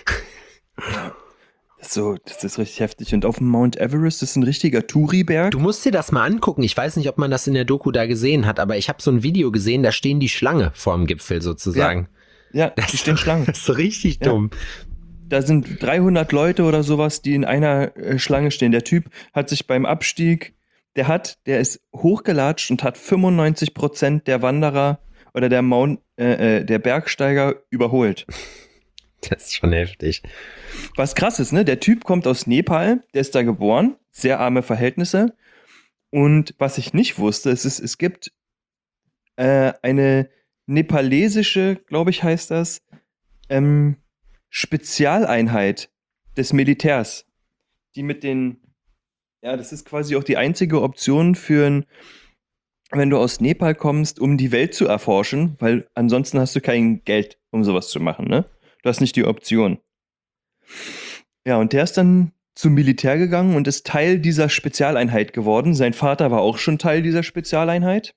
So, das ist richtig heftig. Und auf dem Mount Everest ist ein richtiger Touri-Berg.
Du musst dir das mal angucken. Ich weiß nicht, ob man das in der Doku da gesehen hat, aber ich habe so ein Video gesehen, da stehen die Schlange vorm Gipfel sozusagen.
Ja, die stehen Schlangen.
Das ist so richtig
Ja.
dumm.
Da sind dreihundert Leute oder sowas, die in einer äh, Schlange stehen. Der Typ hat sich beim Abstieg, der hat, der ist hochgelatscht und hat fünfundneunzig Prozent der Wanderer oder der Mount, äh, äh, der Bergsteiger überholt.
Das ist schon heftig.
Was krass ist, ne? Der Typ kommt aus Nepal, der ist da geboren, sehr arme Verhältnisse. Und was ich nicht wusste, es, ist, es gibt äh, eine nepalesische, glaube ich, heißt das, ähm, Spezialeinheit des Militärs, die mit den, ja, das ist quasi auch die einzige Option für ein, wenn du aus Nepal kommst, um die Welt zu erforschen, weil ansonsten hast du kein Geld, um sowas zu machen, ne? Du hast nicht die Option. Ja, und der ist dann zum Militär gegangen und ist Teil dieser Spezialeinheit geworden. Sein Vater war auch schon Teil dieser Spezialeinheit.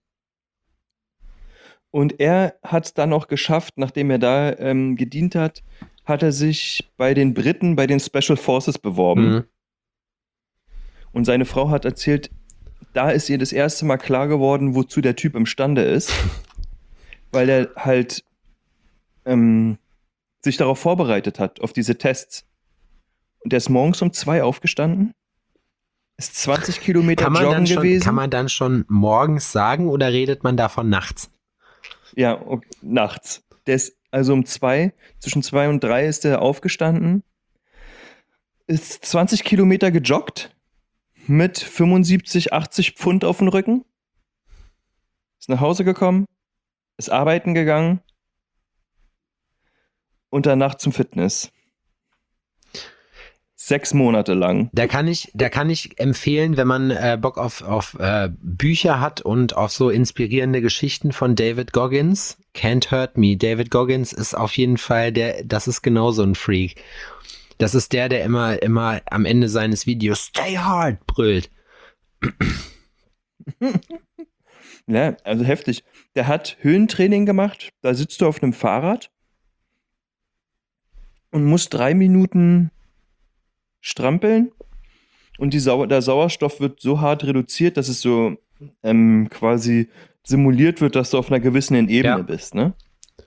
Und er hat dann auch geschafft, nachdem er da ähm, gedient hat, hat er sich bei den Briten, bei den Special Forces beworben.
Mhm.
Und seine Frau hat erzählt, da ist ihr das erste Mal klar geworden, wozu der Typ imstande ist. Weil er halt ähm, sich darauf vorbereitet hat, auf diese Tests. Und der ist morgens um zwei aufgestanden, ist zwanzig Kilometer
Kann man,
joggen
dann schon,
gewesen.
kann man dann schon morgens sagen oder redet man davon nachts?
Ja, okay, nachts. Der ist also um zwei, zwischen zwei und drei ist er aufgestanden, ist zwanzig Kilometer gejoggt mit fünfundsiebzig, achtzig Pfund auf dem Rücken, ist nach Hause gekommen, ist arbeiten gegangen und danach zum Fitness. Sechs Monate lang.
Da kann ich, da kann ich empfehlen, wenn man äh, Bock auf, auf äh, Bücher hat und auf so inspirierende Geschichten von David Goggins. Can't Hurt Me. David Goggins ist auf jeden Fall der, das ist genauso ein Freak. Das ist der, der immer, immer am Ende seines Videos Stay Hard brüllt.
Ja, also heftig. Der hat Höhentraining gemacht. Da sitzt du auf einem Fahrrad und musst drei Minuten strampeln und die Sau- der Sauerstoff wird so hart reduziert, dass es so ähm, quasi simuliert wird, dass du auf einer gewissen Ebene
Ja.
bist, ne?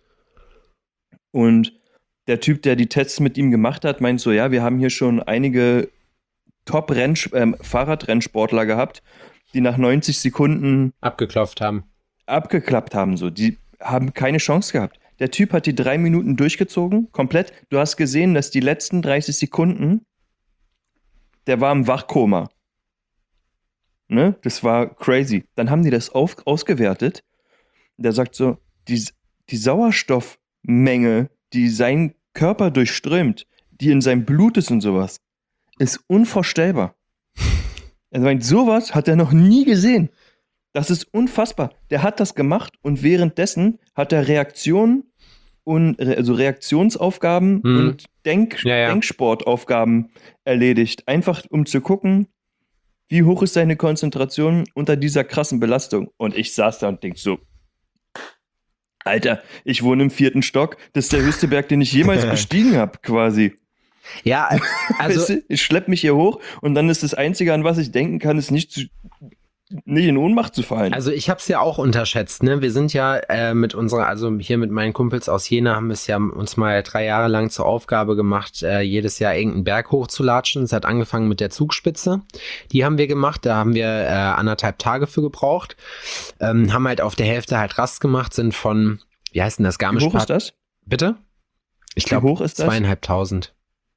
Und der Typ, der die Tests mit ihm gemacht hat, meint so, ja, wir haben hier schon einige Top-Fahrradrennsportler gehabt, die nach neunzig Sekunden
Abgeklopft haben.
abgeklappt haben, so. Die haben keine Chance gehabt. Der Typ hat die drei Minuten durchgezogen, komplett. Du hast gesehen, dass die letzten dreißig Sekunden, der war im Wachkoma. Ne? Das war crazy. Dann haben die das auf, ausgewertet. Der sagt so, die, die Sauerstoffmenge, die sein Körper durchströmt, die in seinem Blut ist und sowas, ist unvorstellbar. Er meint, sowas hat er noch nie gesehen. Das ist unfassbar. Der hat das gemacht und währenddessen hat er Reaktionen und also Reaktionsaufgaben
Mhm.
und Denk,
Ja, ja.
Denksportaufgaben erledigt. Einfach um zu gucken, wie hoch ist seine Konzentration unter dieser krassen Belastung. Und ich saß da und denk so, Alter, ich wohne im vierten Stock. Das ist der höchste Berg, den ich jemals bestiegen habe, quasi.
Ja, also
Weißt du, ich schlepp mich hier hoch und dann ist das Einzige, an was ich denken kann, ist nicht zu, nicht in Ohnmacht zu fallen.
Also ich habe es ja auch unterschätzt, ne? Wir sind ja äh, mit unserer, also hier mit meinen Kumpels aus Jena haben wir es ja uns mal drei Jahre lang zur Aufgabe gemacht, äh, jedes Jahr irgendeinen Berg hochzulatschen. Es hat angefangen mit der Zugspitze. Die haben wir gemacht, da haben wir äh, anderthalb Tage für gebraucht. Ähm, haben halt auf der Hälfte halt Rast gemacht, sind von, wie heißt denn das,
Wie hoch ist das?
Bitte? Ich
Wie
glaube
hoch ist das?
zweieinhalbtausend.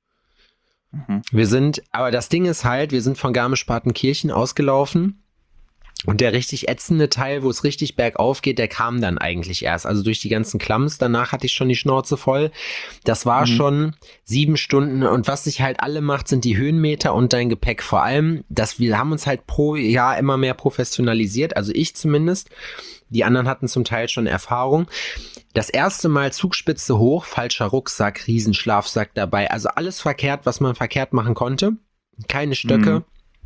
Mhm.
Wir sind, aber das Ding ist halt, wir sind von Garmisch-Partenkirchen ausgelaufen. Und der richtig ätzende Teil, wo es richtig bergauf geht, der kam dann eigentlich erst. Also durch die ganzen Klamms, danach hatte ich schon die Schnauze voll. Das war mhm. schon sieben Stunden. Und was sich halt alle macht, sind die Höhenmeter und dein Gepäck. Vor allem, dass wir haben uns halt pro Jahr immer mehr professionalisiert. Also ich zumindest. Die anderen hatten zum Teil schon Erfahrung. Das erste Mal Zugspitze hoch, falscher Rucksack, Riesenschlafsack dabei. Also alles verkehrt, was man verkehrt machen konnte. Keine Stöcke. Mhm.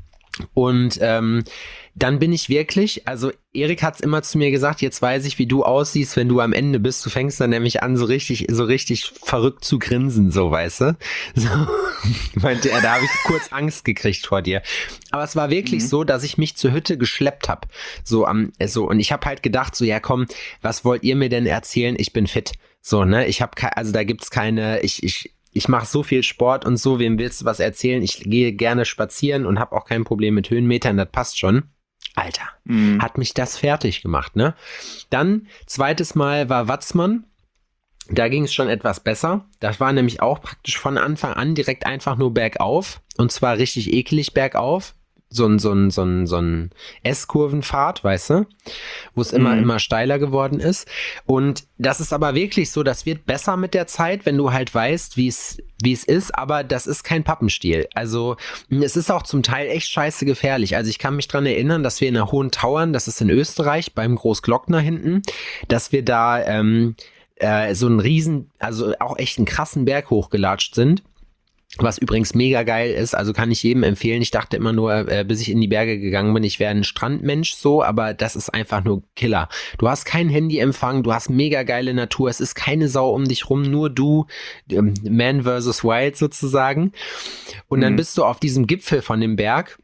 Und ähm, dann bin ich wirklich, also Erik hat es immer zu mir gesagt, jetzt weiß ich, wie du aussiehst, wenn du am Ende bist. Du fängst dann nämlich an, so richtig, so richtig verrückt zu grinsen, so, weißt du? So, meinte er, da habe ich kurz Angst gekriegt vor dir. Aber es war wirklich mhm. so, dass ich mich zur Hütte geschleppt habe. So am, so, und ich habe halt gedacht, so, ja komm, was wollt ihr mir denn erzählen? Ich bin fit. So, ne? Ich habe, also da gibt's keine, ich, ich, Ich mache so viel Sport und so, wem willst du was erzählen? Ich gehe gerne spazieren und habe auch kein Problem mit Höhenmetern, das passt schon. Alter, mhm. hat mich das fertig gemacht, ne? Dann, zweites Mal war Watzmann. Da ging es schon etwas besser. Das war nämlich auch praktisch von Anfang an direkt einfach nur bergauf. Und zwar richtig eklig bergauf. So ein, so ein, so ein, so ein S-Kurvenfahrt, weißt du, wo es immer, mhm. immer steiler geworden ist. Und das ist aber wirklich so, das wird besser mit der Zeit, wenn du halt weißt, wie es, wie es ist, aber das ist kein Pappenstiel. Also, es ist auch zum Teil echt scheiße gefährlich. Also, ich kann mich dran erinnern, dass wir in der Hohen Tauern, das ist in Österreich, beim Großglockner hinten, dass wir da, ähm, äh, so einen riesen, also auch echt einen krassen Berg hochgelatscht sind. Was übrigens mega geil ist, also kann ich jedem empfehlen. Ich dachte immer nur, äh, bis ich in die Berge gegangen bin, ich wäre ein Strandmensch so, aber das ist einfach nur Killer. Du hast kein Handyempfang, du hast mega geile Natur, es ist keine Sau um dich rum, nur du, ähm, Man versus Wild sozusagen. Und mhm. dann bist du auf diesem Gipfel von dem Berg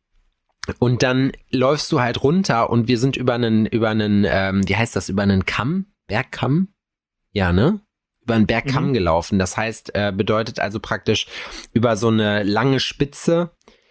und dann läufst du halt runter und wir sind über einen, über einen, ähm, wie heißt das, über einen Kamm? Bergkamm? Ja, ne? Über einen Bergkamm mhm. gelaufen. Das heißt, äh, bedeutet also praktisch über so eine lange Spitze,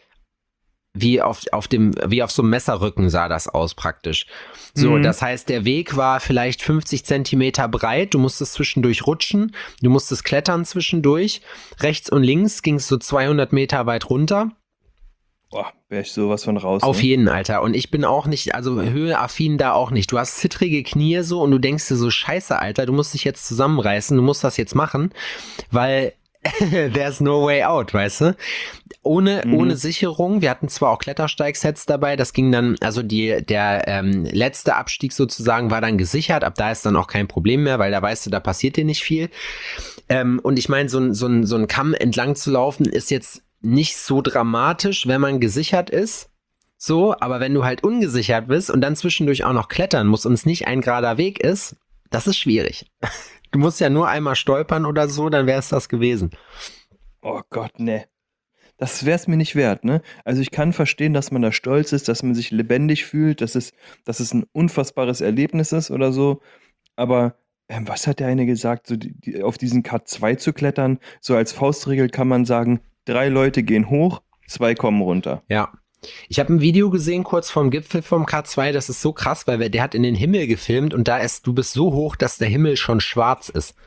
wie auf, auf dem, wie auf so einem Messerrücken sah das aus praktisch. So, mhm. das heißt, der Weg war vielleicht fünfzig Zentimeter breit. Du musstest zwischendurch rutschen. Du musstest klettern zwischendurch. Rechts und links ging es so zweihundert Meter weit runter.
Boah, wäre ich sowas von raus.
Auf
ne?
jeden, Alter. Und ich bin auch nicht, also höheaffin da auch nicht. Du hast zittrige Knie so und du denkst dir so, scheiße, Alter, du musst dich jetzt zusammenreißen, du musst das jetzt machen, weil there's no way out, weißt du? Ohne, mhm. ohne Sicherung. Wir hatten zwar auch Klettersteigsets dabei, das ging dann, also die, der ähm, letzte Abstieg sozusagen war dann gesichert, ab da ist dann auch kein Problem mehr, weil da weißt du, da passiert dir nicht viel. Ähm, und ich meine, so ein, so ein, so ein Kamm entlang zu laufen ist jetzt nicht so dramatisch, wenn man gesichert ist, so, aber wenn du halt ungesichert bist und dann zwischendurch auch noch klettern musst und es nicht ein gerader Weg ist, das ist schwierig. Du musst ja nur einmal stolpern oder so, dann wäre es das gewesen.
Oh Gott, ne. Das wäre es mir nicht wert, ne? Also ich kann verstehen, dass man da stolz ist, dass man sich lebendig fühlt, dass es, dass es ein unfassbares Erlebnis ist oder so, aber ähm, was hat der eine gesagt, so die, die, auf diesen K zwei zu klettern, so als Faustregel kann man sagen, drei Leute gehen hoch, zwei kommen runter.
Ja. Ich habe ein Video gesehen, kurz vorm Gipfel vom K zwei, das ist so krass, weil der hat in den Himmel gefilmt und da ist, du bist so hoch, dass der Himmel schon schwarz ist.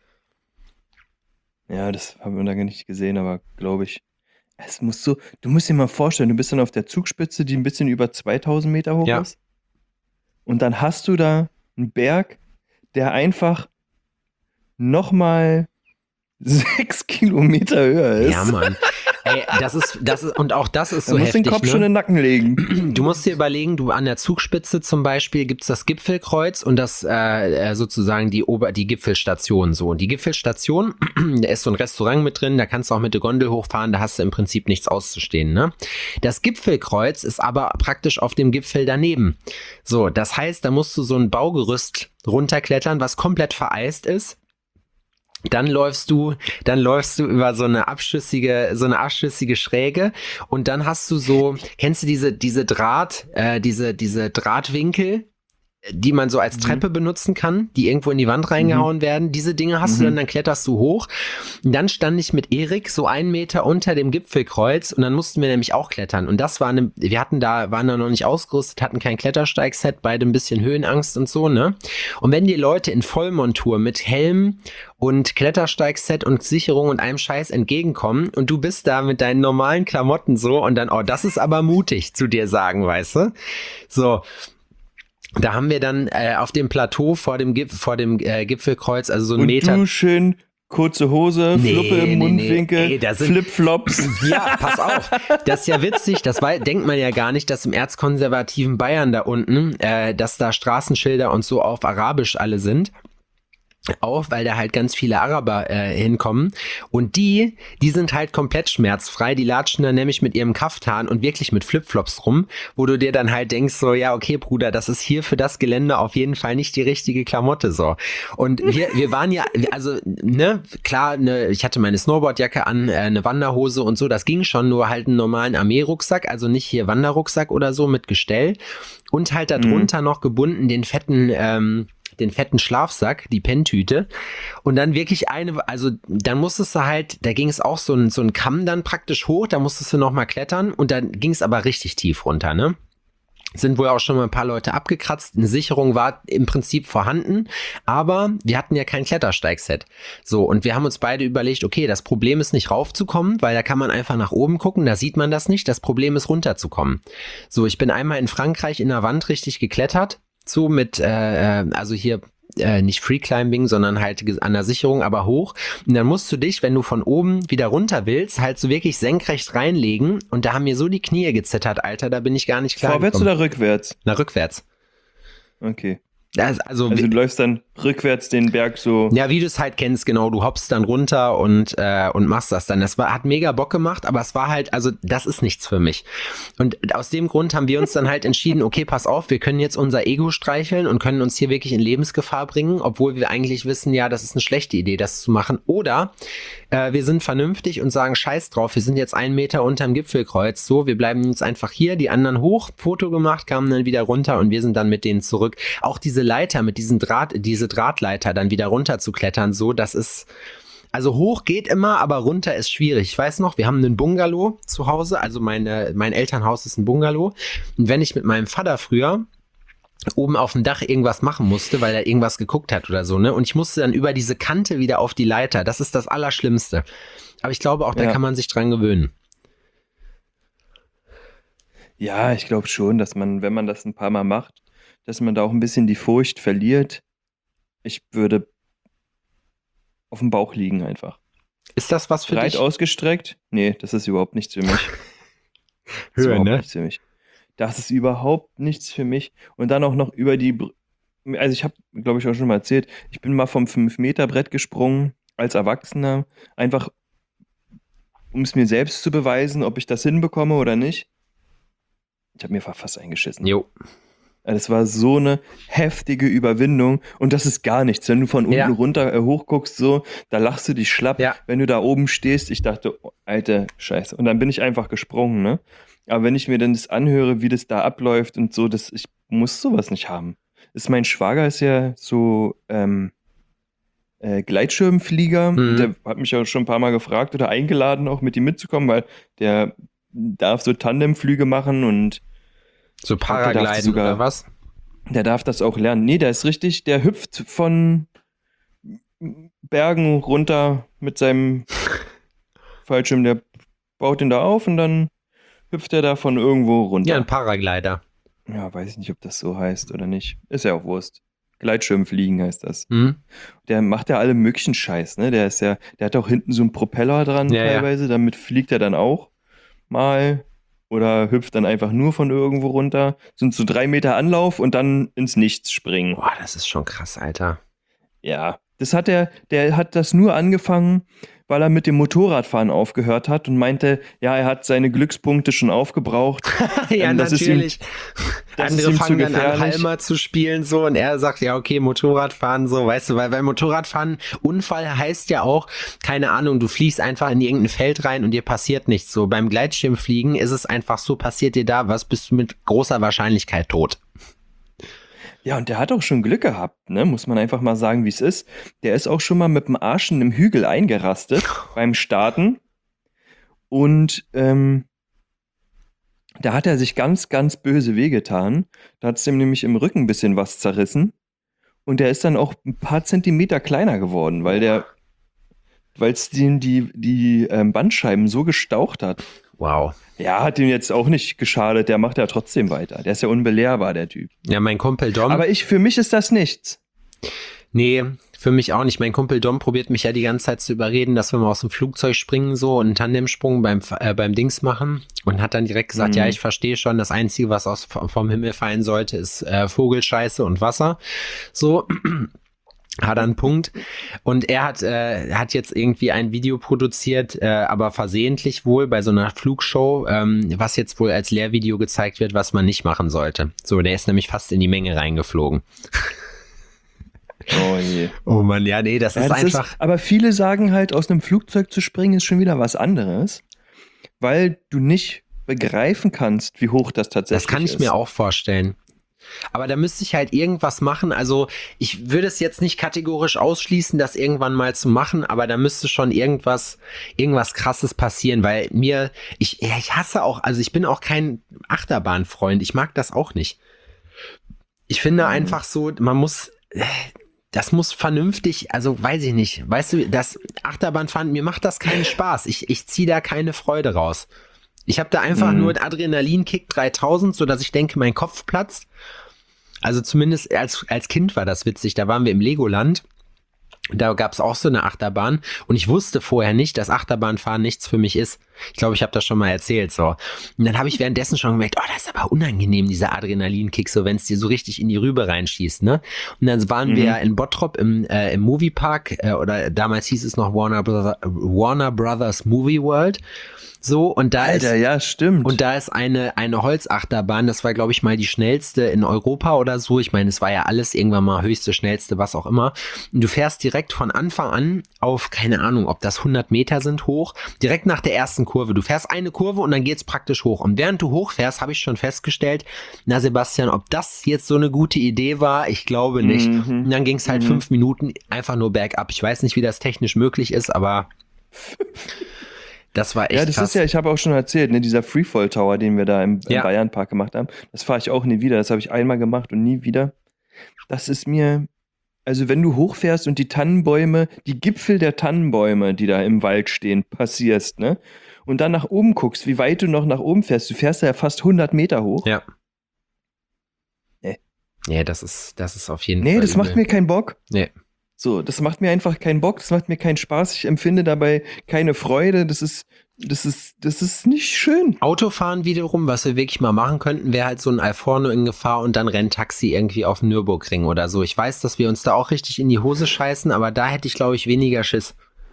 Ja, das haben wir da gar nicht gesehen, aber glaube ich, es muss so, du musst dir mal vorstellen, du bist dann auf der Zugspitze, die ein bisschen über zweitausend Meter hoch
ja.
ist. Und dann hast du da einen Berg, der einfach nochmal sechs Kilometer höher ist.
Ja, Mann. Ey, das ist, das ist, und auch das ist so
du musst
heftig,
den Kopf
ne?
schon in den Nacken legen.
Du musst dir überlegen, du an der Zugspitze zum Beispiel gibt's das Gipfelkreuz und das äh, sozusagen die Ober, die Gipfelstation so. Und die Gipfelstation, da ist so ein Restaurant mit drin, da kannst du auch mit der Gondel hochfahren, da hast du im Prinzip nichts auszustehen, ne? Das Gipfelkreuz ist aber praktisch auf dem Gipfel daneben. So, das heißt, da musst du so ein Baugerüst runterklettern, was komplett vereist ist. Dann läufst du, dann läufst du über so eine abschüssige, so eine abschüssige Schräge und dann hast du so, kennst du diese, diese Draht, äh, diese, diese Drahtwinkel, die man so als Treppe mhm. benutzen kann, die irgendwo in die Wand reingehauen mhm. werden. Diese Dinge hast mhm. du dann, dann kletterst du hoch. Und dann stand ich mit Erik so einen Meter unter dem Gipfelkreuz und dann mussten wir nämlich auch klettern. Und das war eine, wir hatten da, waren da noch nicht ausgerüstet, hatten kein Klettersteigset, beide ein bisschen Höhenangst und so, ne? Und wenn die Leute in Vollmontur mit Helm und Klettersteigset und Sicherung und einem Scheiß entgegenkommen und du bist da mit deinen normalen Klamotten so und dann, oh, das ist aber mutig zu dir sagen, weißt du? So. Da haben wir dann äh, auf dem Plateau vor dem, Gip- vor dem äh, Gipfelkreuz, also so einen
und
Meter.
Du schön kurze Hose, nee, Fluppe im nee, Mundwinkel, nee. Ey, Flipflops.
Ja, pass auf. Das ist ja witzig, das war, denkt man ja gar nicht, dass im erzkonservativen Bayern da unten, äh, dass da Straßenschilder und so auf Arabisch alle sind. Auch, weil da halt ganz viele Araber äh, hinkommen und die, die sind halt komplett schmerzfrei, die latschen dann nämlich mit ihrem Kaftan und wirklich mit Flipflops rum, wo du dir dann halt denkst so, ja okay Bruder, das ist hier für das Gelände auf jeden Fall nicht die richtige Klamotte so. Und wir, wir waren ja, also ne, klar, ne, ich hatte meine Snowboardjacke an, äh, eine Wanderhose und so, das ging schon, nur halt einen normalen Armeerucksack, also nicht hier Wanderrucksack oder so mit Gestell und halt darunter mhm. noch gebunden den fetten, ähm, den fetten Schlafsack, die Penntüte und dann wirklich eine, also dann musstest du halt, da ging es auch so ein, so ein Kamm dann praktisch hoch, da musstest du nochmal klettern und dann ging es aber richtig tief runter, ne? Sind wohl auch schon mal ein paar Leute abgekratzt, eine Sicherung war im Prinzip vorhanden, aber wir hatten ja kein Klettersteigset. So, und wir haben uns beide überlegt, okay, das Problem ist nicht raufzukommen, weil da kann man einfach nach oben gucken, da sieht man das nicht, das Problem ist runterzukommen. So, ich bin einmal in Frankreich in der Wand richtig geklettert, so mit, äh, also hier äh, nicht Freeclimbing, sondern halt an der Sicherung, aber hoch. Und dann musst du dich, wenn du von oben wieder runter willst, halt so wirklich senkrecht reinlegen. Und da haben mir so die Knie gezittert, Alter, da bin ich gar nicht klar
Vorwärts
gekommen.
Oder rückwärts?
Na, rückwärts.
Okay.
Das, also,
also du läufst dann rückwärts den Berg so.
Ja, wie du es halt kennst, genau. Du hoppst dann runter und äh, und machst das dann. Das war, hat mega Bock gemacht, aber es war halt, also das ist nichts für mich. Und aus dem Grund haben wir uns dann halt entschieden, okay, pass auf, wir können jetzt unser Ego streicheln und können uns hier wirklich in Lebensgefahr bringen, obwohl wir eigentlich wissen, ja, das ist eine schlechte Idee, das zu machen. Oder äh, wir sind vernünftig und sagen, scheiß drauf, wir sind jetzt einen Meter unterm Gipfelkreuz, so, wir bleiben jetzt einfach hier, die anderen hoch, Foto gemacht, kamen dann wieder runter und wir sind dann mit denen zurück. Auch diese Leiter mit diesen Draht, diese Drahtleiter dann wieder runter zu klettern, so, das ist, also hoch geht immer, aber runter ist schwierig. Ich weiß noch, wir haben einen Bungalow zu Hause, also meine, mein Elternhaus ist ein Bungalow und wenn ich mit meinem Vater früher oben auf dem Dach irgendwas machen musste, weil er irgendwas geguckt hat oder so, ne, und ich musste dann über diese Kante wieder auf die Leiter, das ist das Allerschlimmste. Aber ich glaube auch, da
ja.
kann man sich dran gewöhnen.
Ja, ich glaube schon, dass man, wenn man das ein paar Mal macht, dass man da auch ein bisschen die Furcht verliert. Ich würde auf dem Bauch liegen einfach.
Ist das was für
Breit
dich?
ausgestreckt? Nee, das ist überhaupt nichts für mich. Das ist
Höher,
überhaupt
ne?
nichts für mich. Das ist überhaupt nichts für mich. Und dann auch noch über die, Br- also ich habe, glaube ich, auch schon mal erzählt, ich bin mal vom fünf Meter Brett gesprungen als Erwachsener, einfach um es mir selbst zu beweisen, ob ich das hinbekomme oder nicht. Ich habe mir fast eingeschissen.
Jo.
Das war so eine heftige Überwindung und das ist gar nichts. Wenn du von unten
Ja.
runter äh, hochguckst, so, da lachst du dich schlapp.
Ja.
Wenn du da oben stehst, ich dachte, oh, Alter, Scheiße. Und dann bin ich einfach gesprungen, ne? Aber wenn ich mir dann das anhöre, wie das da abläuft und so, das, ich muss sowas nicht haben. Ist mein Schwager ist ja so ähm, äh, Gleitschirmflieger.
Mhm.
Der hat mich ja schon ein paar Mal gefragt oder eingeladen, auch mit ihm mitzukommen, weil der darf so Tandemflüge machen und
So
der darf
Paragliden
sogar-
oder was?
der darf das auch lernen. Nee, der ist richtig, der hüpft von Bergen runter mit seinem Fallschirm. Der baut ihn da auf und dann hüpft er da von irgendwo runter.
Ja, ein Paraglider.
Ja, weiß ich nicht, ob das so heißt oder nicht. Ist ja auch Wurst. Gleitschirmfliegen heißt das.
Hm?
Der macht ja alle möglichen Scheiß, ne? Der ist ja, der hat auch hinten so einen Propeller dran
Ja, ja.
teilweise, damit fliegt er dann auch mal oder hüpft dann einfach nur von irgendwo runter. Sind so drei Meter Anlauf und dann ins Nichts springen.
Boah, das ist schon krass, Alter.
Ja, Das hat er, der hat das nur angefangen, weil er mit dem Motorradfahren aufgehört hat und meinte, ja, er hat seine Glückspunkte schon aufgebraucht.
ja,
ähm, das
natürlich.
Ist ihm, das
Andere
ist ihm
fangen
zu
dann an,
gefährlich.
Halmer zu spielen so und er sagt, ja, okay, Motorradfahren so, weißt du, weil beim Motorradfahren, Unfall heißt ja auch, keine Ahnung, du fliegst einfach in irgendein Feld rein und dir passiert nichts. So, beim Gleitschirmfliegen ist es einfach so, passiert dir da was, bist du mit großer Wahrscheinlichkeit tot.
Ja, und der hat auch schon Glück gehabt, ne? Muss man einfach mal sagen, wie es ist. Der ist auch schon mal mit dem Arsch in einem Hügel eingerastet beim Starten. Und ähm, da hat er sich ganz, ganz böse wehgetan. Da hat es dem nämlich im Rücken ein bisschen was zerrissen. Und der ist dann auch ein paar Zentimeter kleiner geworden, weil der, weil es den die, die ähm, Bandscheiben so gestaucht hat.
Wow.
Ja, hat ihm jetzt auch nicht geschadet. Der macht ja trotzdem weiter. Der ist ja unbelehrbar, der Typ.
Ja, mein Kumpel Dom.
Aber ich, für mich ist das nichts.
Nee, für mich auch nicht. Mein Kumpel Dom probiert mich ja die ganze Zeit zu überreden, dass wir mal aus dem Flugzeug springen so und einen Tandemsprung beim, äh, beim Dings machen und hat dann direkt gesagt,
Mhm.
ja, ich verstehe schon, das Einzige, was aus, vom Himmel fallen sollte, ist äh, Vogelscheiße und Wasser. So. Hat er einen Punkt. Und er hat, äh, hat jetzt irgendwie ein Video produziert, äh, aber versehentlich wohl bei so einer Flugshow, ähm, was jetzt wohl als Lehrvideo gezeigt wird, was man nicht machen sollte. So, der ist nämlich fast in die Menge reingeflogen.
Oh je.
Oh Mann, ja, nee, das
Ja,
ist
das
einfach.
Ist, aber viele sagen halt, aus einem Flugzeug zu springen ist schon wieder was anderes, weil du nicht begreifen kannst, wie hoch das tatsächlich ist.
Das kann ich mir auch vorstellen. Aber da müsste ich halt irgendwas machen. Also ich würde es jetzt nicht kategorisch ausschließen, das irgendwann mal zu machen, aber da müsste schon irgendwas, irgendwas Krasses passieren, weil mir, ich, ja, ich hasse auch, also ich bin auch kein Achterbahnfreund. Ich mag das auch nicht. Ich finde
Mhm.
einfach so, man muss, das muss vernünftig, also weiß ich nicht. Weißt du, das Achterbahnfahren, mir macht das keinen Spaß. Ich, ich ziehe da keine Freude raus. Ich habe da einfach
Mhm.
nur einen Adrenalinkick dreitausend, so dass ich denke, mein Kopf platzt. Also zumindest als, als Kind war das witzig. Da waren wir im Legoland. Da gab es auch so eine Achterbahn. Und ich wusste vorher nicht, dass Achterbahnfahren nichts für mich ist. Ich glaube, ich habe das schon mal erzählt. So. Und dann habe ich währenddessen schon gemerkt, oh, das ist aber unangenehm, dieser Adrenalinkick, so wenn es dir so richtig in die Rübe reinschießt. Ne? Und dann waren
Mhm.
wir in Bottrop im, äh, im Moviepark. Äh, oder damals hieß es noch Warner, Brother, Warner Brothers Movie World. So, und da
Alter,
ist.
ja, stimmt.
Und da ist eine, eine Holzachterbahn, das war, glaube ich, mal die schnellste in Europa oder so. Ich meine, es war ja alles irgendwann mal höchste, schnellste, was auch immer. Und du fährst direkt von Anfang an auf, keine Ahnung, ob das hundert Meter sind, hoch, direkt nach der ersten Kurve. Du fährst eine Kurve und dann geht's praktisch hoch. Und während du hochfährst, habe ich schon festgestellt, na Sebastian, ob das jetzt so eine gute Idee war, ich glaube nicht.
Mhm.
Und dann ging's halt
Mhm.
fünf Minuten einfach nur bergab. Ich weiß nicht, wie das technisch möglich ist, aber das war echt
Ja, das
krass.
ist ja, ich habe auch schon erzählt, ne, dieser Freefall Tower, den wir da im, im
Ja.
Bayernpark gemacht haben, das fahre ich auch nie wieder. Das habe ich einmal gemacht und nie wieder. Das ist mir, also wenn du hochfährst und die Tannenbäume, die Gipfel der Tannenbäume, die da im Wald stehen, passierst, ne? Und dann nach oben guckst, wie weit du noch nach oben fährst. Du fährst ja fast hundert Meter hoch.
Ja.
Nee.
Nee, das ist, das ist auf jeden
Nee,
Fall.
das macht
übel.
mir keinen Bock.
Nee.
So, das macht mir einfach keinen Bock, das macht mir keinen Spaß. Ich empfinde dabei keine Freude. Das ist, das ist, das ist nicht schön.
Autofahren wiederum, was wir wirklich mal machen könnten, wäre halt so ein Alforno in Gefahr und dann Renntaxi irgendwie auf dem Nürburgring oder so. Ich weiß, dass wir uns da auch richtig in die Hose scheißen, aber da hätte ich, glaube ich, weniger Schiss.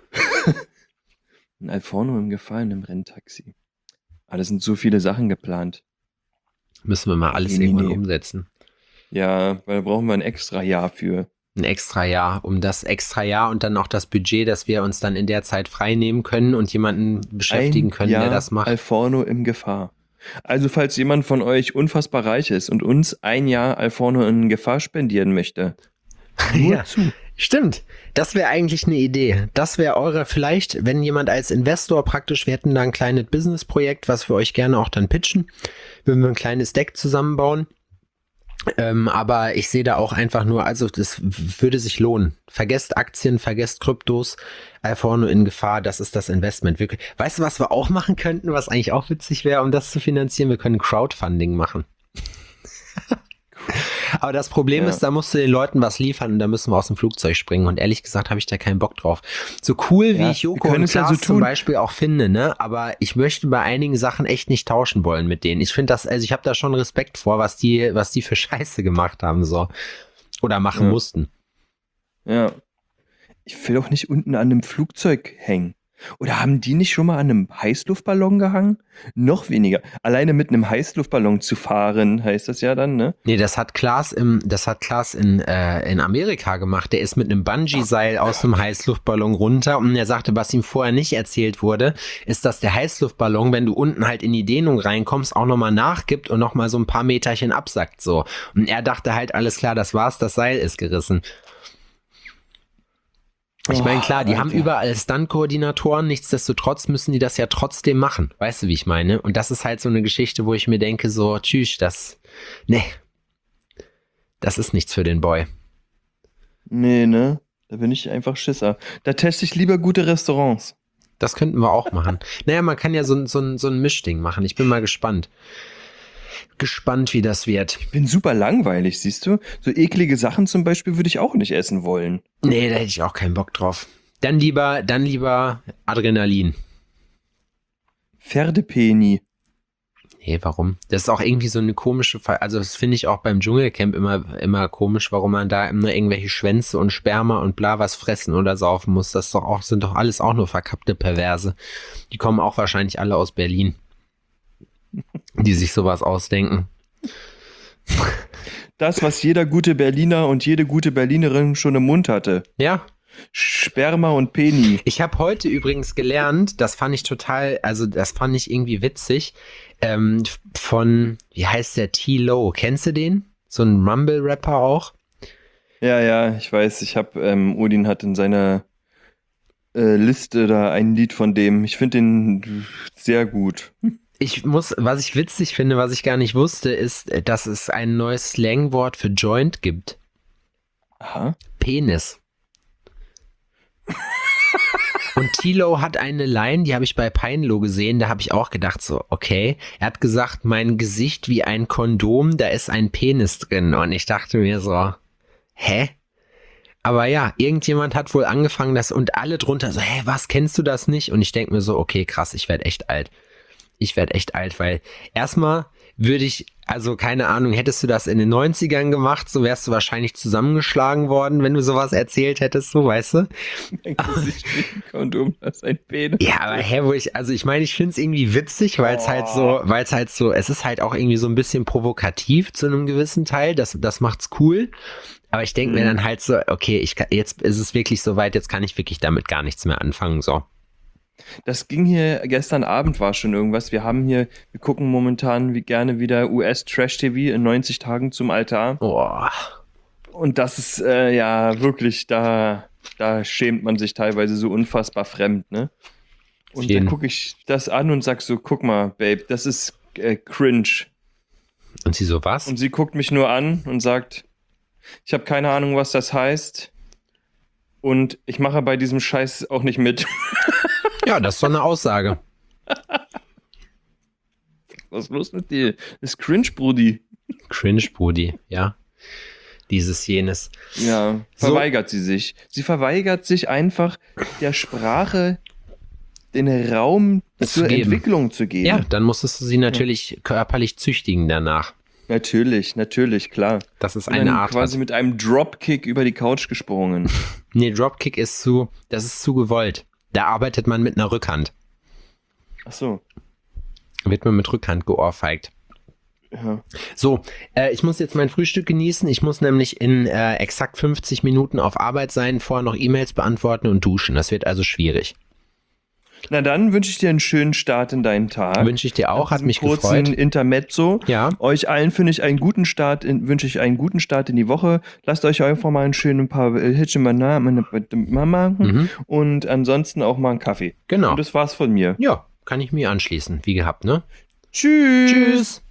Ein Alforno im Gefallen im Renntaxi. Aber da sind so viele Sachen geplant.
Müssen wir mal alles
Nee, nee,
irgendwann
nee.
umsetzen.
Ja, weil da brauchen wir ein extra Jahr für.
Ein extra Jahr, um das extra Jahr und dann auch das Budget, dass wir uns dann in der Zeit frei nehmen können und jemanden beschäftigen
ein
können,
Jahr
der das macht.
Alforno im Gefahr. Also falls jemand von euch unfassbar reich ist und uns ein Jahr Alforno in Gefahr spendieren möchte, nur
Ja.
zu.
Stimmt, das wäre eigentlich eine Idee. Das wäre eure, vielleicht, wenn jemand als Investor praktisch, wir hätten da ein kleines Businessprojekt, was wir euch gerne auch dann pitchen, würden wir ein kleines Deck zusammenbauen. Ähm, aber ich sehe da auch einfach nur, also das würde sich lohnen. Vergesst Aktien, vergesst Kryptos, Alforno in Gefahr, das ist das Investment. Wir, weißt du, was wir auch machen könnten, was eigentlich auch witzig wäre, um das zu finanzieren? Wir können Crowdfunding machen. Aber das Problem
Ja.
ist, da musst du den Leuten was liefern und da müssen wir aus dem Flugzeug springen. Und ehrlich gesagt habe ich da keinen Bock drauf. So cool, wie
Ja,
ich
wir
Joko
können
und
es ja
Klaas
so
zum
tun.
Beispiel auch finde, ne? Aber ich möchte bei einigen Sachen echt nicht tauschen wollen mit denen. Ich finde das, also ich habe da schon Respekt vor, was die, was die für Scheiße gemacht haben, so. Oder machen
Ja.
mussten.
Ja. Ich will doch nicht unten an einem Flugzeug hängen. Oder haben die nicht schon mal an einem Heißluftballon gehangen? Noch weniger. Alleine mit einem Heißluftballon zu fahren, heißt das ja dann, ne?
Nee, das hat Klaas im, das hat Klaas in, äh, in Amerika gemacht. Der ist mit einem Bungee-Seil aus dem Heißluftballon runter und er sagte, was ihm vorher nicht erzählt wurde, ist, dass der Heißluftballon, wenn du unten halt in die Dehnung reinkommst, auch nochmal nachgibt und nochmal so ein paar Meterchen absackt, so. Und er dachte halt, alles klar, das war's, das Seil ist gerissen. Ich meine, klar, die
Oh,
haben
Alter.
überall Stunt-Koordinatoren, nichtsdestotrotz müssen die das ja trotzdem machen. Weißt du, wie ich meine? Und das ist halt so eine Geschichte, wo ich mir denke, so, tschüss, das, nee, das ist nichts für den Boy.
Nee, ne? Da bin ich einfach Schisser. Da teste ich lieber gute Restaurants.
Das könnten wir auch machen. Naja, man kann ja so, ein- so, ein- so ein Mischding machen. Ich bin mal gespannt. Gespannt, wie das wird.
Bin super langweilig, siehst du? So eklige Sachen zum Beispiel würde ich auch nicht essen wollen.
Nee, da hätte ich auch keinen Bock drauf. Dann lieber, dann lieber Adrenalin.
Pferdepeni.
Nee, warum? Das ist auch irgendwie so eine komische, Ver also das finde ich auch beim Dschungelcamp immer, immer komisch, warum man da immer irgendwelche Schwänze und Sperma und bla was fressen oder saufen muss. Das ist doch auch, sind doch alles auch nur verkappte Perverse. Die kommen auch wahrscheinlich alle aus Berlin, die sich sowas ausdenken.
Das, was jeder gute Berliner und jede gute Berlinerin schon im Mund hatte.
Ja,
Sperma und Peni.
ich habe heute übrigens gelernt, das fand ich total, also das fand ich irgendwie witzig, ähm, von, wie heißt der, T-Lo, kennst du den? So ein Mumble-Rapper auch?
Ja, ja, ich weiß, ich habe, ähm, Odin hat in seiner äh, Liste da ein Lied von dem. Ich finde den sehr gut.
Ich muss, was ich witzig finde, was ich gar nicht wusste, ist, dass es ein neues Slangwort für Joint gibt.
Aha.
Penis. Und Tilo hat eine Line, die habe ich bei Peinlo gesehen, da habe ich auch gedacht so, okay. Er hat gesagt, mein Gesicht wie ein Kondom, da ist ein Penis drin. Und ich dachte mir so, hä? Aber ja, irgendjemand hat wohl angefangen, das und alle drunter so, hä, was, kennst du das nicht? Und ich denke mir so, okay, krass, ich werde echt alt. Ich werde echt alt, weil erstmal würde ich, also keine Ahnung, hättest du das in den neunzigern gemacht, so wärst du wahrscheinlich zusammengeschlagen worden, wenn du sowas erzählt hättest, so, weißt du?
Mein Gesicht wie ein Kondom, das ist ein Penis.
Ja, aber hä, wo ich, also ich meine, ich finde es irgendwie witzig, weil es halt so, weil es halt so, es ist halt auch irgendwie so ein bisschen provokativ zu einem gewissen Teil, das, das macht's cool. Aber ich denke
Mhm.
mir dann halt so, okay, ich kann, jetzt ist es wirklich so weit, jetzt kann ich wirklich damit gar nichts mehr anfangen, so.
Das ging hier, gestern Abend war schon irgendwas. Wir haben hier, wir gucken momentan wie gerne wieder U S-Trash-T V in neunzig Tagen zum Altar.
Oh,
Und das ist äh, ja wirklich, da, da schämt man sich teilweise so unfassbar fremd, ne? Und
jeden.
dann gucke ich das an und sag so, guck mal, Babe, das ist äh, cringe.
und sie so, was?
Und sie guckt mich nur an und sagt, ich habe keine Ahnung, was das heißt. Und ich mache bei diesem Scheiß auch nicht mit.
Ja, das ist so eine Aussage.
Was ist los mit dir? Das ist cringe, Brudi.
Cringe, Brudi, ja. Dieses, jenes.
Ja,
So.
verweigert sie sich. Sie verweigert sich einfach, der Sprache den Raum
Zu
zur
geben.
Entwicklung zu geben.
Ja, dann musstest du sie natürlich körperlich züchtigen danach.
Natürlich, natürlich, klar.
Das ist
Und
eine
dann
Art.
quasi mit einem Dropkick über die Couch gesprungen.
Nee, Dropkick ist zu, das ist zu gewollt. Da arbeitet man mit einer Rückhand.
Ach so.
Wird man mit Rückhand geohrfeigt.
Ja.
So, äh, ich muss jetzt mein Frühstück genießen. Ich muss nämlich in äh, exakt fünfzig Minuten auf Arbeit sein, vorher noch E-Mails beantworten und duschen. Das wird also schwierig.
Na dann wünsche ich dir einen schönen Start in deinen Tag.
Wünsche ich dir auch,
Nach
hat
diesem
mich
kurzen
gefreut.
Intermezzo.
Ja.
Euch allen finde ich einen guten Start, in, wünsche ich einen guten Start in die Woche. Lasst euch einfach mal einen schönen paar äh, Hitchen Mama machen
Mhm.
und ansonsten auch mal einen Kaffee.
Genau.
Und das war's von mir.
Ja, kann ich mir anschließen. Wie gehabt, ne?
Tschüss.
Tschüss.